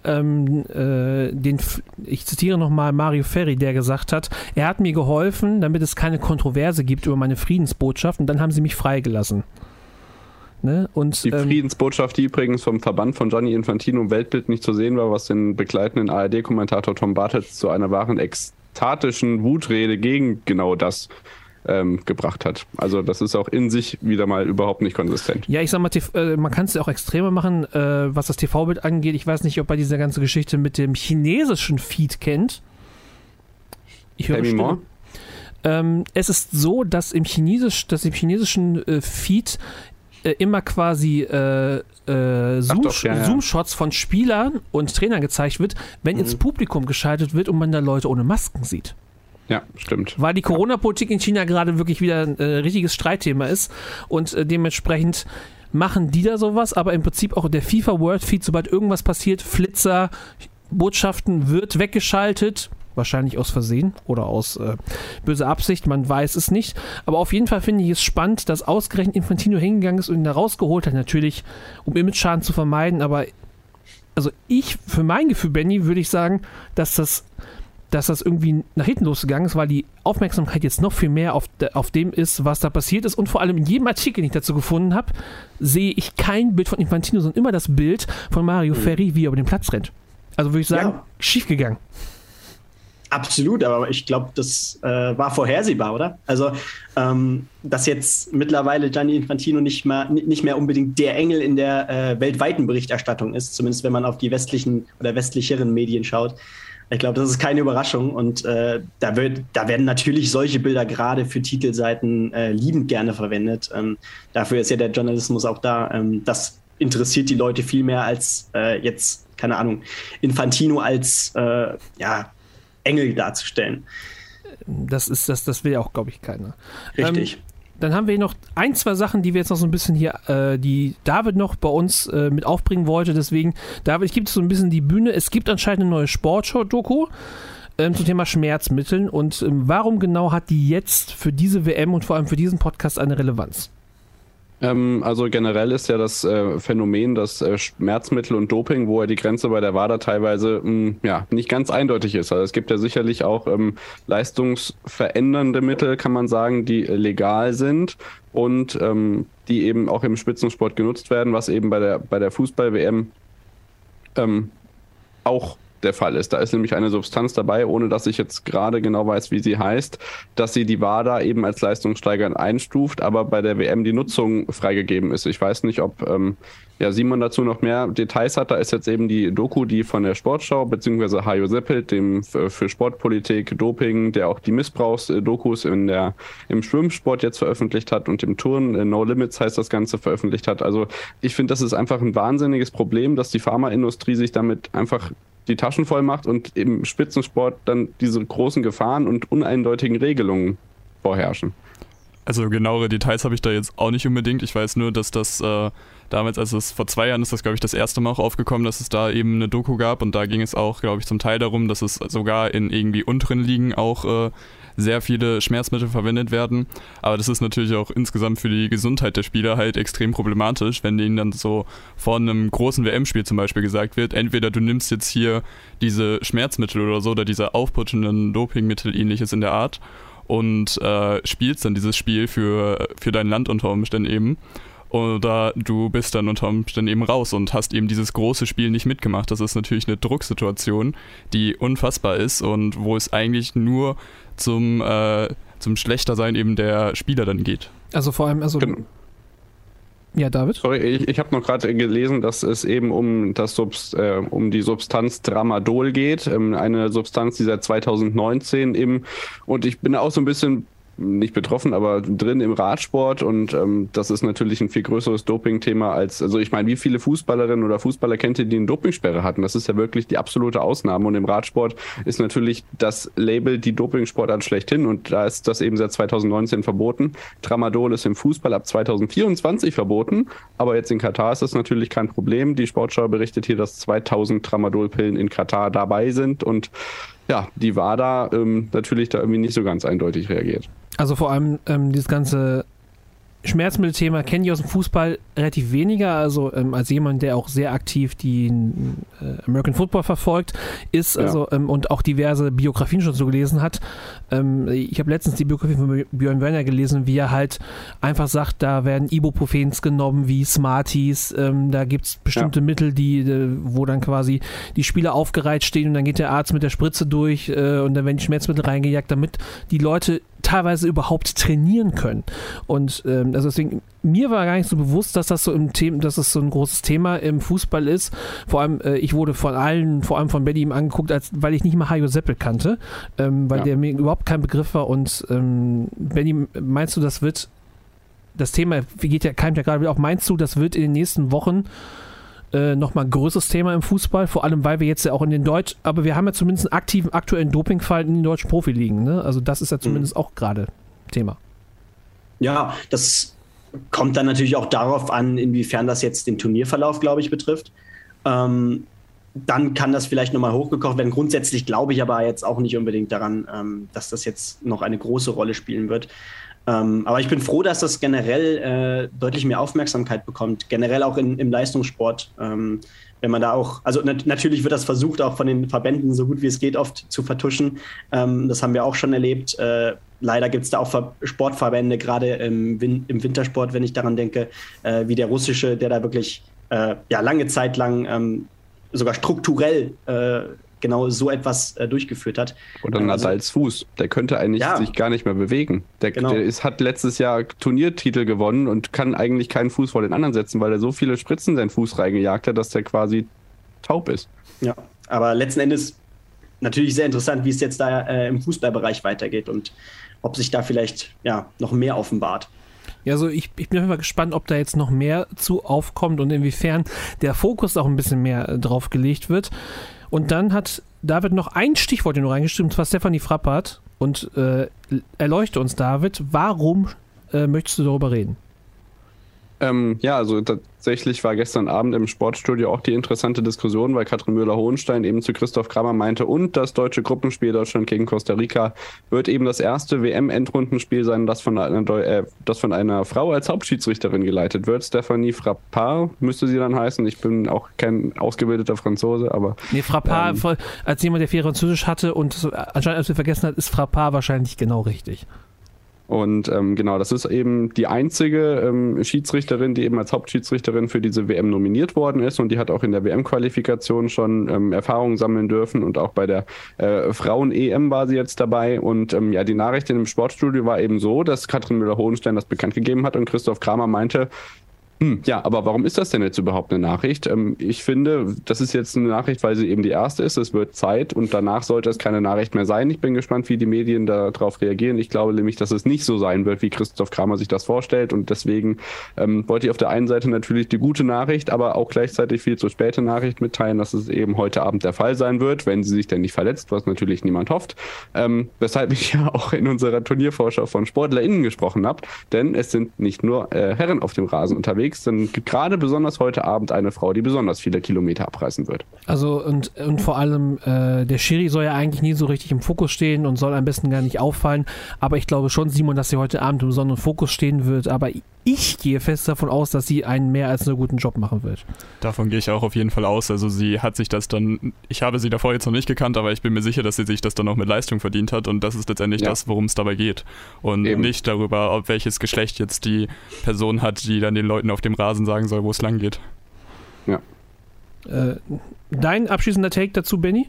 Mario Ferri, der gesagt hat, er hat mir geholfen, damit es keine Kontroverse gibt über meine Friedensbotschaft, und dann haben sie mich freigelassen. Ne? Und, die Friedensbotschaft, die übrigens vom Verband von Gianni Infantino im Weltbild nicht zu sehen war, was den begleitenden ARD-Kommentator Tom Bartels zu einer wahren ekstatischen Wutrede gegen genau das gebracht hat. Also das ist auch in sich wieder mal überhaupt nicht konsistent. Ja, ich sag mal, man kann es ja auch extremer machen, was das TV-Bild angeht. Ich weiß nicht, ob er diese ganze Geschichte mit dem chinesischen Feed kennt. Ich höre Stimme. Es ist so, dass im chinesischen Feed immer quasi Zoom-Shots von Spielern und Trainern gezeigt wird, wenn ins Publikum geschaltet wird und man da Leute ohne Masken sieht. Ja, stimmt. Weil die Corona-Politik in China gerade wirklich wieder ein richtiges Streitthema ist und dementsprechend machen die da sowas, aber im Prinzip auch der FIFA World Feed, sobald irgendwas passiert, Flitzer, Botschaften wird weggeschaltet, wahrscheinlich aus Versehen oder aus böser Absicht, man weiß es nicht, aber auf jeden Fall finde ich es spannend, dass ausgerechnet Infantino hingegangen ist und ihn da rausgeholt hat, natürlich um Image-Schaden zu vermeiden, aber also für mein Gefühl, Benny, würde ich sagen, dass das irgendwie nach hinten losgegangen ist, weil die Aufmerksamkeit jetzt noch viel mehr auf dem ist, was da passiert ist. Und vor allem in jedem Artikel, den ich dazu gefunden habe, sehe ich kein Bild von Infantino, sondern immer das Bild von Mario Ferri, wie er über den Platz rennt. Also würde ich sagen, schiefgegangen. Absolut, aber ich glaube, das war vorhersehbar, oder? Also, dass jetzt mittlerweile Gianni Infantino nicht mehr unbedingt der Engel in der weltweiten Berichterstattung ist, zumindest wenn man auf die westlichen oder westlicheren Medien schaut. Ich glaube, das ist keine Überraschung, und da werden natürlich solche Bilder gerade für Titelseiten liebend gerne verwendet. Dafür ist ja der Journalismus auch da. Das interessiert die Leute viel mehr als jetzt, keine Ahnung, Infantino als Engel darzustellen. Das will ja auch, glaube ich, keiner. Richtig. Dann haben wir noch ein, zwei Sachen, die wir jetzt noch so ein bisschen hier, die David noch bei uns mit aufbringen wollte. Deswegen, David, ich gebe dir so ein bisschen die Bühne. Es gibt anscheinend eine neue Sportschau-Doku zum Thema Schmerzmitteln. Und warum genau hat die jetzt für diese WM und vor allem für diesen Podcast eine Relevanz? Also generell ist ja das Phänomen, dass Schmerzmittel und Doping, wo ja die Grenze bei der WADA teilweise nicht ganz eindeutig ist. Also es gibt ja sicherlich auch leistungsverändernde Mittel, kann man sagen, die legal sind und die eben auch im Spitzensport genutzt werden, was eben bei der Fußball-WM auch der Fall ist. Da ist nämlich eine Substanz dabei, ohne dass ich jetzt gerade genau weiß, wie sie heißt, dass sie die WADA eben als leistungssteigernd einstuft, aber bei der WM die Nutzung freigegeben ist. Ich weiß nicht, ob Simon dazu noch mehr Details hat. Da ist jetzt eben die Doku, die von der Sportschau, beziehungsweise Hajo Seppelt, dem für Sportpolitik, Doping, der auch die Missbrauchsdokus im Schwimmsport jetzt veröffentlicht hat und im Turnen, No Limits heißt das Ganze, veröffentlicht hat. Also ich finde, das ist einfach ein wahnsinniges Problem, dass die Pharmaindustrie sich damit einfach die Taschen voll macht und im Spitzensport dann diese großen Gefahren und uneindeutigen Regelungen vorherrschen. Also genauere Details habe ich da jetzt auch nicht unbedingt. Ich weiß nur, dass das damals, also vor 2 Jahren ist das, glaube ich, das erste Mal auch aufgekommen, dass es da eben eine Doku gab und da ging es auch, glaube ich, zum Teil darum, dass es sogar in irgendwie unteren Ligen auch sehr viele Schmerzmittel verwendet werden. Aber das ist natürlich auch insgesamt für die Gesundheit der Spieler halt extrem problematisch, wenn denen dann so vor einem großen WM-Spiel zum Beispiel gesagt wird, entweder du nimmst jetzt hier diese Schmerzmittel oder so oder diese aufputschenden Dopingmittel, ähnliches in der Art und spielst dann dieses Spiel für dein Land unter Umständen eben. Oder du bist dann unter Umständen eben raus und hast eben dieses große Spiel nicht mitgemacht. Das ist natürlich eine Drucksituation, die unfassbar ist und wo es eigentlich nur zum Schlechter-Sein eben der Spieler dann geht. Also vor allem, ja, David? Sorry, ich habe noch gerade gelesen, dass es eben um die Substanz Tramadol geht, eine Substanz, die seit 2019 und ich bin auch so ein bisschen nicht betroffen, aber drin im Radsport und das ist natürlich ein viel größeres Doping-Thema also ich meine, wie viele Fußballerinnen oder Fußballer kennt ihr, die eine Dopingsperre hatten? Das ist ja wirklich die absolute Ausnahme und im Radsport ist natürlich das Label die Dopingsportart schlechthin und da ist das eben seit 2019 verboten. Tramadol ist im Fußball ab 2024 verboten, aber jetzt in Katar ist das natürlich kein Problem. Die Sportschau berichtet hier, dass 2000 Tramadolpillen in Katar dabei sind und ja, die WADA natürlich da irgendwie nicht so ganz eindeutig reagiert. Also vor allem dieses ganze Schmerzmittelthema kenne ich aus dem Fußball relativ weniger, also als jemand, der auch sehr aktiv den American Football verfolgt ist, also und auch diverse Biografien schon so gelesen hat. Ich habe letztens die Biografie von Björn Werner gelesen, wie er halt einfach sagt, da werden Ibuprofens genommen wie Smarties, da gibt es bestimmte Mittel, wo dann quasi die Spieler aufgereiht stehen und dann geht der Arzt mit der Spritze durch und dann werden die Schmerzmittel reingejagt, damit die Leute teilweise überhaupt trainieren können. Und also deswegen, mir war gar nicht so bewusst, dass das so dass es so ein großes Thema im Fußball ist. Vor allem, ich wurde vor allem von Benny angeguckt, weil ich nicht mal Hajo Seppelt kannte, weil der mir überhaupt kein Begriff war. Und Benny, meinst du, das Thema keimt ja gerade wieder auf, meinst du, das wird in den nächsten Wochen nochmal ein größeres Thema im Fußball, vor allem weil wir jetzt ja auch aber wir haben ja zumindest einen aktuellen Dopingfall in den deutschen Profiligen, ne? Also das ist ja zumindest auch gerade Thema. Ja, das kommt dann natürlich auch darauf an, inwiefern das jetzt den Turnierverlauf, glaube ich, betrifft. Dann kann das vielleicht nochmal hochgekocht werden. Grundsätzlich glaube ich aber jetzt auch nicht unbedingt daran, dass das jetzt noch eine große Rolle spielen wird. Aber ich bin froh, dass das generell deutlich mehr Aufmerksamkeit bekommt, generell auch im Leistungssport. Wenn man da auch, also natürlich wird das versucht, auch von den Verbänden so gut wie es geht oft zu vertuschen. Das haben wir auch schon erlebt. Leider gibt es da auch Sportverbände, gerade im Wintersport, wenn ich daran denke, wie der russische, der da wirklich lange Zeit lang sogar strukturell genau so etwas durchgeführt hat. Oder Nadals Fuß, der könnte eigentlich sich gar nicht mehr bewegen. Der hat letztes Jahr Turniertitel gewonnen und kann eigentlich keinen Fuß vor den anderen setzen, weil er so viele Spritzen in seinen Fuß reingejagt hat, dass der quasi taub ist. Ja, aber letzten Endes natürlich sehr interessant, wie es jetzt da im Fußballbereich weitergeht und ob sich da vielleicht noch mehr offenbart. Ja, also ich bin auf jeden Fall gespannt, ob da jetzt noch mehr zu aufkommt und inwiefern der Fokus auch ein bisschen mehr drauf gelegt wird. Und dann hat David noch ein Stichwort hier noch reingestimmt, was Stefanie Frappart. Und erleuchte uns, David, warum möchtest du darüber reden? Ja, also tatsächlich war gestern Abend im Sportstudio auch die interessante Diskussion, weil Katrin Müller-Hohenstein eben zu Christoph Kramer meinte, und das deutsche Gruppenspiel Deutschland gegen Costa Rica wird eben das erste WM-Endrundenspiel sein, das von einer Frau als Hauptschiedsrichterin geleitet wird. Stephanie Frappard müsste sie dann heißen. Ich bin auch kein ausgebildeter Franzose, aber... Nee, Frappard, als jemand, der viel Französisch hatte und anscheinend als wir vergessen hat, ist Frappard wahrscheinlich genau richtig. Und genau, das ist eben die einzige Schiedsrichterin, die eben als Hauptschiedsrichterin für diese WM nominiert worden ist, und die hat auch in der WM-Qualifikation schon Erfahrungen sammeln dürfen, und auch bei der Frauen-EM war sie jetzt dabei. Und ja, die Nachricht in dem Sportstudio war eben so, dass Katrin Müller-Hohenstein das bekannt gegeben hat und Christoph Kramer meinte, ja, aber warum ist das denn jetzt überhaupt eine Nachricht? Ich finde, das ist jetzt eine Nachricht, weil sie eben die erste ist. Es wird Zeit, und danach sollte es keine Nachricht mehr sein. Ich bin gespannt, wie die Medien darauf reagieren. Ich glaube nämlich, dass es nicht so sein wird, wie Christoph Kramer sich das vorstellt. Und deswegen wollte ich auf der einen Seite natürlich die gute Nachricht, aber auch gleichzeitig viel zu späte Nachricht mitteilen, dass es eben heute Abend der Fall sein wird, wenn sie sich denn nicht verletzt, was natürlich niemand hofft. Weshalb ich ja auch in unserer Turniervorschau von SportlerInnen gesprochen habe. Denn es sind nicht nur Herren auf dem Rasen unterwegs, dann gibt gerade besonders heute Abend eine Frau, die besonders viele Kilometer abreißen wird. Also und vor allem der Schiri soll ja eigentlich nie so richtig im Fokus stehen und soll am besten gar nicht auffallen, aber ich glaube schon, Simon, dass sie heute Abend im besonderen Fokus stehen wird, aber ich gehe fest davon aus, dass sie einen mehr als einen guten Job machen wird. Davon gehe ich auch auf jeden Fall aus. Also sie hat sich das dann, ich habe sie davor jetzt noch nicht gekannt, aber ich bin mir sicher, dass sie sich das dann auch mit Leistung verdient hat, und das ist letztendlich das, worum es dabei geht. Und eben nicht darüber, ob welches Geschlecht jetzt die Person hat, die dann den Leuten auf dem Rasen sagen soll, wo es lang geht. Ja. Dein abschließender Take dazu, Benny?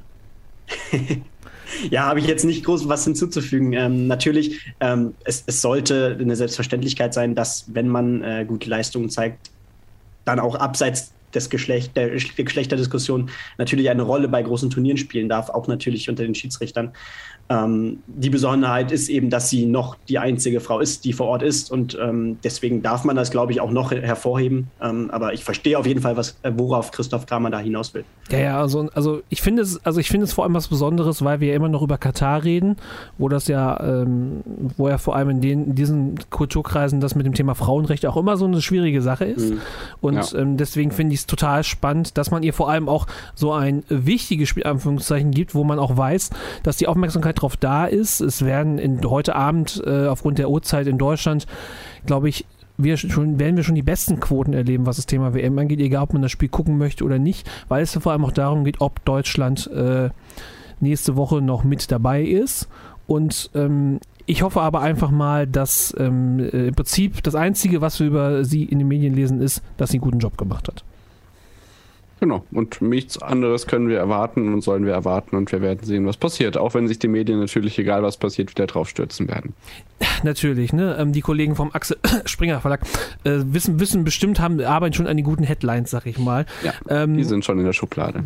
Ja, habe ich jetzt nicht groß was hinzuzufügen. Natürlich, es sollte eine Selbstverständlichkeit sein, dass, wenn man gute Leistungen zeigt, dann auch abseits der Geschlechterdiskussion natürlich eine Rolle bei großen Turnieren spielen darf, auch natürlich unter den Schiedsrichtern. Die Besonderheit ist eben, dass sie noch die einzige Frau ist, die vor Ort ist, und deswegen darf man das, glaube ich, auch noch hervorheben. Aber ich verstehe auf jeden Fall, worauf Christoph Kramer da hinaus will. Ja, also ich finde es vor allem was Besonderes, weil wir ja immer noch über Katar reden, wo das ja, wo ja vor allem in diesen Kulturkreisen das mit dem Thema Frauenrechte auch immer so eine schwierige Sache ist. Und deswegen finde ich es total spannend, dass man ihr vor allem auch so ein wichtiges Spiel, Anführungszeichen, gibt, wo man auch weiß, dass die Aufmerksamkeit drauf da ist. Es werden heute Abend aufgrund der Uhrzeit in Deutschland, glaube ich, werden wir schon die besten Quoten erleben, was das Thema WM angeht, egal ob man das Spiel gucken möchte oder nicht, weil es vor allem auch darum geht, ob Deutschland nächste Woche noch mit dabei ist. Und ich hoffe aber einfach mal, dass im Prinzip das Einzige, was wir über sie in den Medien lesen, ist, dass sie einen guten Job gemacht hat. Genau, und nichts anderes können wir erwarten und sollen wir erwarten, und wir werden sehen, was passiert, auch wenn sich die Medien natürlich, egal was passiert, wieder drauf stürzen werden. Natürlich, ne? Die Kollegen vom Axel Springer Verlag wissen bestimmt, arbeiten schon an den guten Headlines, sag ich mal. Ja, die sind schon in der Schublade.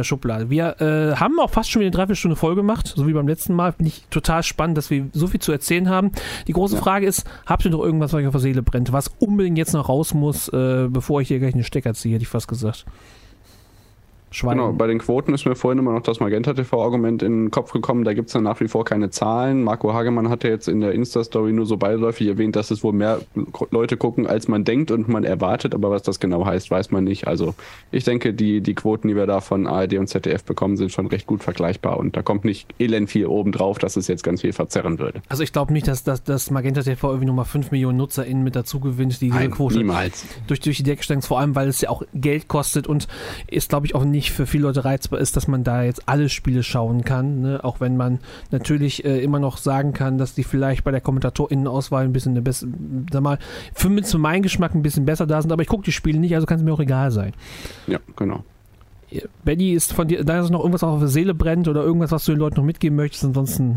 Wir haben auch fast schon wieder eine 3-4 Stunde voll gemacht, so wie beim letzten Mal. Finde ich total spannend, dass wir so viel zu erzählen haben. Die große Frage ist, habt ihr noch irgendwas, was euch auf der Seele brennt, was unbedingt jetzt noch raus muss, bevor ich hier gleich einen Stecker ziehe, hätte ich fast gesagt. Genau, bei den Quoten ist mir vorhin immer noch das Magenta-TV-Argument in den Kopf gekommen. Da gibt es ja nach wie vor keine Zahlen. Marco Hagemann hat ja jetzt in der Insta-Story nur so beiläufig erwähnt, dass es wohl mehr Leute gucken, als man denkt und man erwartet. Aber was das genau heißt, weiß man nicht. Also ich denke, die Quoten, die wir da von ARD und ZDF bekommen, sind schon recht gut vergleichbar. Und da kommt nicht elend viel oben drauf, dass es jetzt ganz viel verzerren würde. Also ich glaube nicht, dass das Magenta-TV irgendwie nochmal 5 Millionen NutzerInnen mit dazu gewinnt, die diese Quote niemals durch die Decke steigen. Vor allem, weil es ja auch Geld kostet und ist, glaube ich, auch nicht für viele Leute reizbar ist, dass man da jetzt alle Spiele schauen kann, ne? Auch wenn man natürlich immer noch sagen kann, dass die vielleicht bei der KommentatorInnenauswahl ein bisschen für meinen Geschmack ein bisschen besser da sind, aber ich gucke die Spiele nicht, also kann es mir auch egal sein. Ja, genau. Benny, ist von dir, da ist noch irgendwas auf der Seele brennt oder irgendwas, was du den Leuten noch mitgeben möchtest, ansonsten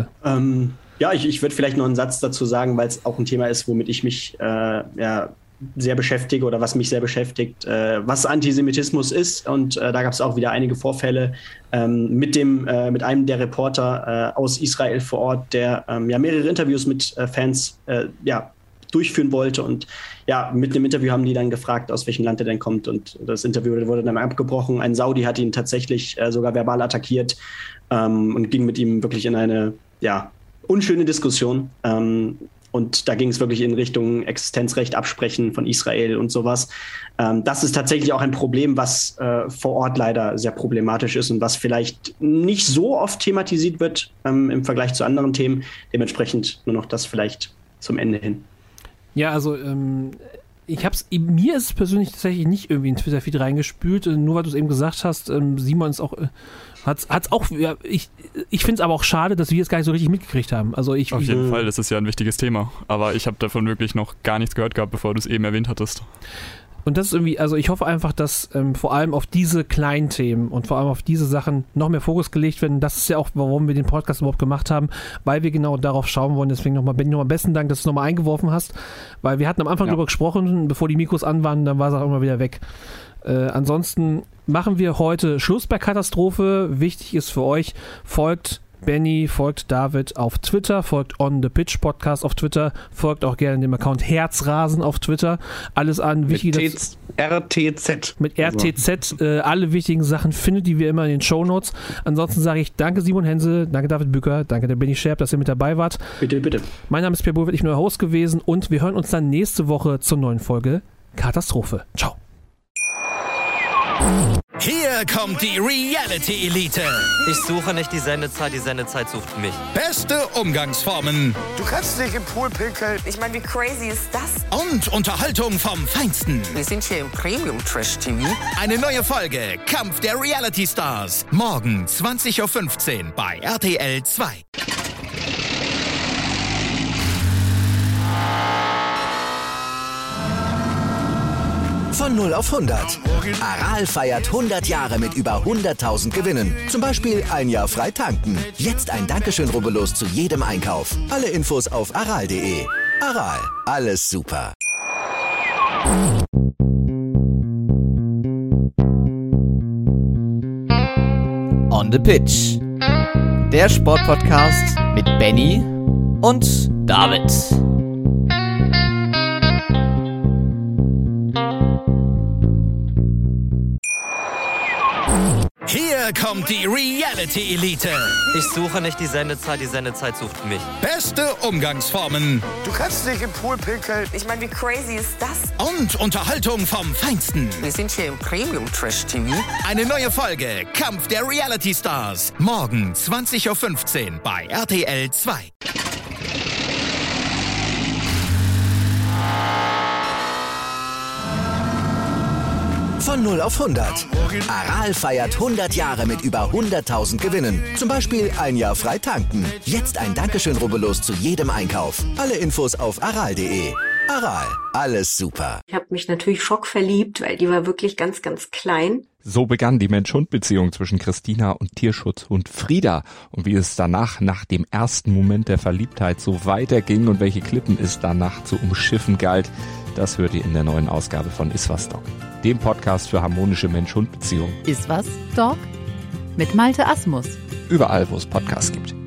ja, ich würde vielleicht noch einen Satz dazu sagen, weil es auch ein Thema ist, womit ich mich sehr beschäftige oder was mich sehr beschäftigt, was Antisemitismus ist. Und da gab es auch wieder einige Vorfälle mit einem der Reporter aus Israel vor Ort, der mehrere Interviews mit Fans durchführen wollte. Und ja, mit dem Interview haben die dann gefragt, aus welchem Land er denn kommt. Und das Interview wurde dann abgebrochen. Ein Saudi hat ihn tatsächlich sogar verbal attackiert und ging mit ihm wirklich in eine unschöne Diskussion. Und da ging es wirklich in Richtung Existenzrecht absprechen von Israel und sowas. Das ist tatsächlich auch ein Problem, was vor Ort leider sehr problematisch ist und was vielleicht nicht so oft thematisiert wird im Vergleich zu anderen Themen. Dementsprechend nur noch das vielleicht zum Ende hin. Ja, also mir ist es persönlich tatsächlich nicht irgendwie in Twitter-Feed reingespült, nur weil du es eben gesagt hast. Simon ist auch hat's auch, ja, ich finde es aber auch schade, dass wir es gar nicht so richtig mitgekriegt haben. Also auf jeden Fall, das ist ja ein wichtiges Thema. Aber ich habe davon wirklich noch gar nichts gehört gehabt, bevor du es eben erwähnt hattest. Und das ist irgendwie, also ich hoffe einfach, dass vor allem auf diese kleinen Themen und vor allem auf diese Sachen noch mehr Fokus gelegt werden. Das ist ja auch, warum wir den Podcast überhaupt gemacht haben, weil wir genau darauf schauen wollen. Deswegen nochmal, Benni, nochmal besten Dank, dass du es nochmal eingeworfen hast, weil wir hatten am Anfang darüber gesprochen, bevor die Mikros an waren, dann war es auch immer wieder weg. Ansonsten machen wir heute Schluss bei Katastrophe. Wichtig ist für euch, folgt Benni, folgt David auf Twitter, folgt On The Pitch Podcast auf Twitter, folgt auch gerne dem Account Herzrasen auf Twitter. Alles an wichtige RTZ. Mit RTZ. Alle wichtigen Sachen findet ihr wie immer in den Shownotes. Ansonsten sage ich danke Simon Hense, danke David Bücker, danke der Benni Scherb, dass ihr mit dabei wart. Bitte, bitte. Mein Name ist Pierre Burwitt, ich bin euer Host gewesen und wir hören uns dann nächste Woche zur neuen Folge Katastrophe. Ciao. Hier kommt die Reality Elite. Ich suche nicht die Sendezeit sucht mich. Beste Umgangsformen. Du kannst dich im Pool pinkeln. Ich meine, wie crazy ist das? Und Unterhaltung vom Feinsten. Wir sind hier im Premium Trash TV. Eine neue Folge Kampf der Reality Stars. Morgen 20.15 Uhr bei RTL 2. Von 0 auf 100. Aral feiert 100 Jahre mit über 100.000 Gewinnen. Zum Beispiel ein Jahr frei tanken. Jetzt ein Dankeschön, rubbellos zu jedem Einkauf. Alle Infos auf aral.de. Aral, alles super. On the Pitch. Der Sportpodcast mit Benni und David. Hier kommt die Reality Elite. Ich suche nicht die Sendezeit sucht mich. Beste Umgangsformen. Du kannst dich im Pool pinkeln. Ich meine, wie crazy ist das? Und Unterhaltung vom Feinsten. Wir sind hier im Premium Trash TV. Eine neue Folge Kampf der Reality Stars. Morgen 20.15 Uhr bei RTL 2. Von 0 auf 100. Aral feiert 100 Jahre mit über 100.000 Gewinnen. Zum Beispiel ein Jahr frei tanken. Jetzt ein Dankeschön, rubbellos zu jedem Einkauf. Alle Infos auf aral.de. Aral, alles super. Ich habe mich natürlich schockverliebt, weil die war wirklich ganz, ganz klein. So begann die Mensch-Hund-Beziehung zwischen Christina und Tierschutzhund Frieda. Und wie es danach, nach dem ersten Moment der Verliebtheit, so weiterging und welche Klippen es danach zu umschiffen galt, das hört ihr in der neuen Ausgabe von Iswas Dog, dem Podcast für harmonische Mensch-Hund-Beziehungen. Iswas Dog? Mit Malte Asmus. Überall, wo es Podcasts gibt.